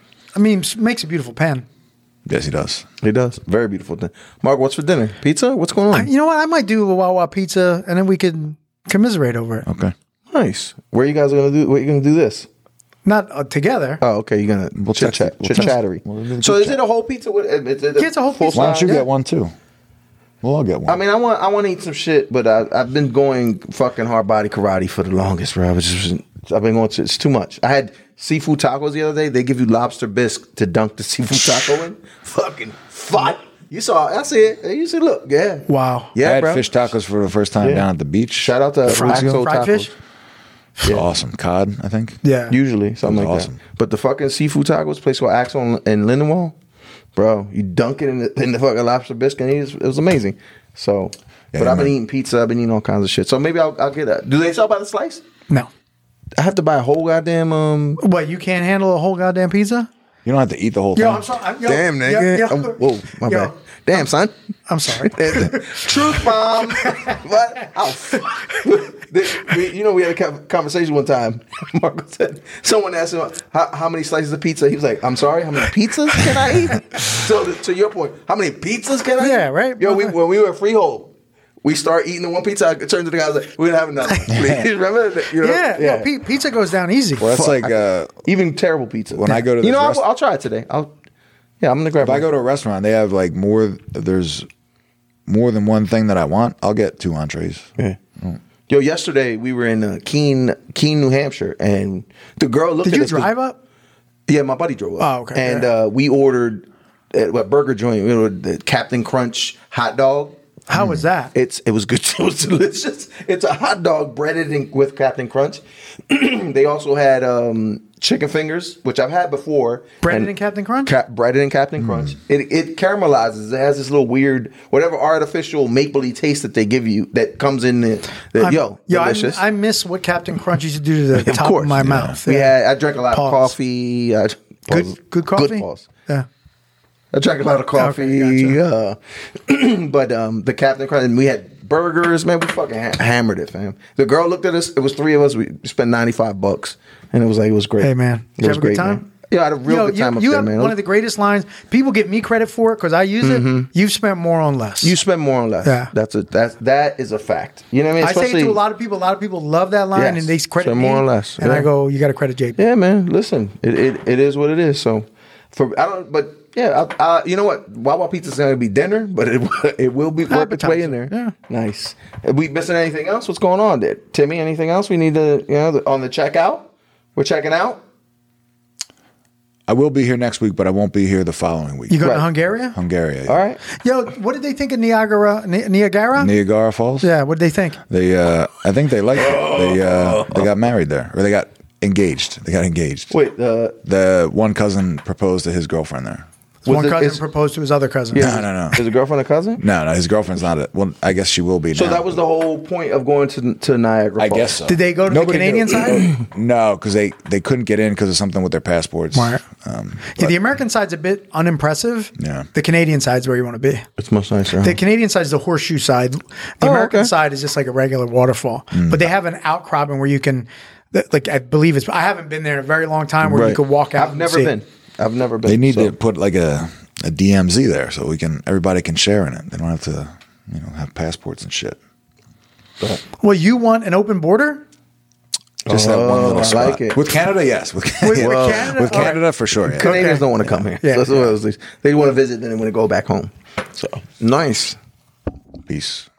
D: I mean, s- makes a beautiful pen.
C: Yes, he does.
B: He does. Very beautiful thing. Mark, what's for dinner? Pizza? What's going on?
D: You know what? I might do a Wawa pizza, and then we could commiserate over it.
C: Okay.
B: Nice. Where you guys gonna do? Where you gonna do this?
D: Not uh, together.
B: Oh, okay. You're gonna
C: We'll
B: chit
C: text
B: chat,
C: it. We'll
B: chit
C: text it.
B: chattery.
C: We'll do the
B: So
C: chit
B: is
C: chat.
B: it a whole pizza? With, is it
D: Yeah, it's a whole
B: full
D: pizza.
C: Why don't you
B: size?
C: get one too? We'll all get one.
B: I mean, I want I want to eat some shit, but I, I've been going fucking hard body karate for the longest, bro. It's just, I've been going to, it's too much. I had seafood tacos the other day. They give you lobster bisque to dunk the seafood taco in. Fucking fire. You saw it. I see it. You see, look, yeah.
D: Wow.
C: I
B: Yeah,
C: had
B: bro.
C: fish tacos for the first time
B: Yeah.
C: down at the beach.
B: Shout out to
D: Fried-
B: Axo
D: fried
B: Tacos.
D: fish?
C: It's awesome. Cod, I think.
D: Yeah.
B: Usually, something
C: That
B: like
C: was
B: that.
C: awesome.
B: But the fucking seafood tacos place called Axel in, in Lindenwall, bro, you dunk it in the, in the fucking lobster bisque, and it was, it was amazing. So,
C: Yeah,
B: but I've been
C: man.
B: eating pizza. I've been eating all kinds of shit. So maybe I'll, I'll get a. Do they sell by the slice?
D: No.
B: I have to buy a whole goddamn. um
D: What? You can't handle a whole goddamn pizza?
C: You don't have to eat the whole
D: Yo,
C: thing.
D: I'm sorry. I'm- yo,
B: Damn,
D: yo,
B: nigga.
D: yo,
B: Um, whoa, my
D: yo,
B: bad. Damn, son.
D: I'm sorry.
B: Truth bomb. What? Oh, fuck. We- you know, we had a co- conversation one time. Marco said, someone asked him, how, how many slices of pizza? He was like, I'm sorry, how many pizzas can I eat? So, to, to your point, how many pizzas can I eat?
D: Yeah, right.
B: Yo, we, when we were at Freehold, we start eating the one pizza. I turned to the guy, I was like, we didn't have enough. Please. Remember? that, You know?
D: Yeah, yeah. Pi- pizza goes down easy.
C: well, that's like uh,
B: Even terrible pizza.
C: when I go to
B: You
C: this
B: know,
C: rest-
B: I'll, I'll try it today. I'll, yeah, I'm going to grab
C: if I
B: one.
C: go to a restaurant, they have like more. There's more than one thing that I want. I'll get two entrees.
B: Yeah. Yo, yesterday we were in uh, Keene, Keene, New Hampshire, and the girl looked
D: Did
B: at
D: you
B: us 'cause-
D: drive up?
B: Yeah, my buddy drove up.
D: Oh, okay.
B: And
D: Yeah.
B: uh, we ordered at what burger joint, you know, the Captain Crunch hot dog.
D: How was that?
B: It's it was good. It was delicious. It's a hot dog breaded in, with Captain Crunch. They also had um, chicken fingers, which I've had before.
D: Breaded
B: and
D: in Captain Crunch?
B: Ca- breaded in Captain Crunch. It it caramelizes. It has this little weird, whatever artificial mapley taste that they give you that comes in the, the
D: I'm-
B: yo,
D: yo, I,
B: delicious.
D: I miss what Captain Crunch used to do to the
B: Of
D: top
B: course,
D: of my
B: yeah.
D: mouth.
B: We
D: Yeah.
B: had. I drank a lot
D: Pause.
B: of coffee. Uh, pause.
D: Good, good coffee.
B: Good pause.
D: Yeah.
B: I drank a lot of coffee,
D: Okay,
B: uh, but um, the Captain Crunch, and we had burgers, man. We fucking ha- hammered it, fam. The girl looked at us. It was three of us. We spent ninety five bucks, and it was like it was great.
D: Hey, man. Did
B: it
D: you
B: was
D: have a good
B: great,
D: time?
B: man. Yeah, I had a real
D: Yo,
B: good
D: you,
B: time up
D: you
B: there,
D: have
B: man.
D: one of the greatest lines. People give me credit for it because I use it. You've spent more on less.
B: You spend more or less.
D: Yeah.
B: That's a that's that is a fact. You know what I mean?
D: I say it
B: Especially-
D: to a lot of people. A lot of people love that line,
B: Yes.
D: and they credit
B: Spend
D: me.
B: more or less.
D: And I
B: Yeah.
D: go, you got to credit J P.
B: Yeah, man. Listen, it, it it is what it is. So, for I don't, but yeah, I, I, you know what? Wawa Pizza's going to be dinner, but it it will be work its way in there.
D: Appetizer, yeah.
B: Nice. Are we missing anything else? What's going on there, Timmy? Anything else we need to you know on the checkout? We're checking out.
C: I will be here next week, but I won't be here the following week.
D: You going
B: Right.
D: to Hungary?
C: Hungary.
B: All right.
D: Yo, what did they think of Niagara? Ni- Niagara?
C: Niagara Falls.
D: Yeah, what did they think?
C: They, uh, I think they liked it. They, uh, they got married there, or they got engaged. They got engaged.
B: Wait. Uh,
C: The one cousin proposed to his girlfriend there.
B: was
D: One
B: it-
D: cousin
B: is-
D: proposed to his other cousin.
C: No, no, no.
B: Is a girlfriend a cousin?
C: No, no, his girlfriend's not a. Well, I guess she will be.
B: So
C: now.
B: that was the whole point of going to to Niagara.
C: I
B: Falls.
C: guess so.
D: Did they go to
C: Nobody
D: the Canadian
C: knew.
D: side?
C: No, because they, they couldn't get in because of something with their passports.
D: Right.
C: Um,
D: Yeah, the American side's a bit unimpressive.
C: Yeah.
D: The Canadian side's where you want to be.
B: It's much nicer. huh?
D: The Canadian side is the horseshoe side. The
B: Oh,
D: American
B: okay.
D: side is just like a regular waterfall.
C: Mm.
D: But they have an outcropping where you can, like I believe it's. I haven't been there in a very long time where you
B: Right.
D: could walk out.
B: I've
D: and
B: never
D: see it.
B: been. I've never been.
C: they need
B: so.
C: to put like a, a D M Z there so we can everybody can share in it. They don't have to, you know, have passports and shit.
D: Well, you want an open border?
C: Just that one
B: Oh,
C: little
B: I
C: spot.
B: like it.
C: With Canada, yes. With,
D: With- with
C: yeah.
D: Canada?
C: With
D: All right.
C: Canada, for sure. Yeah.
B: Canadians
D: Okay.
B: don't want to come here.
D: Yeah.
B: So that's what it was. They want to visit, then they want to go back home. So nice.
C: Peace.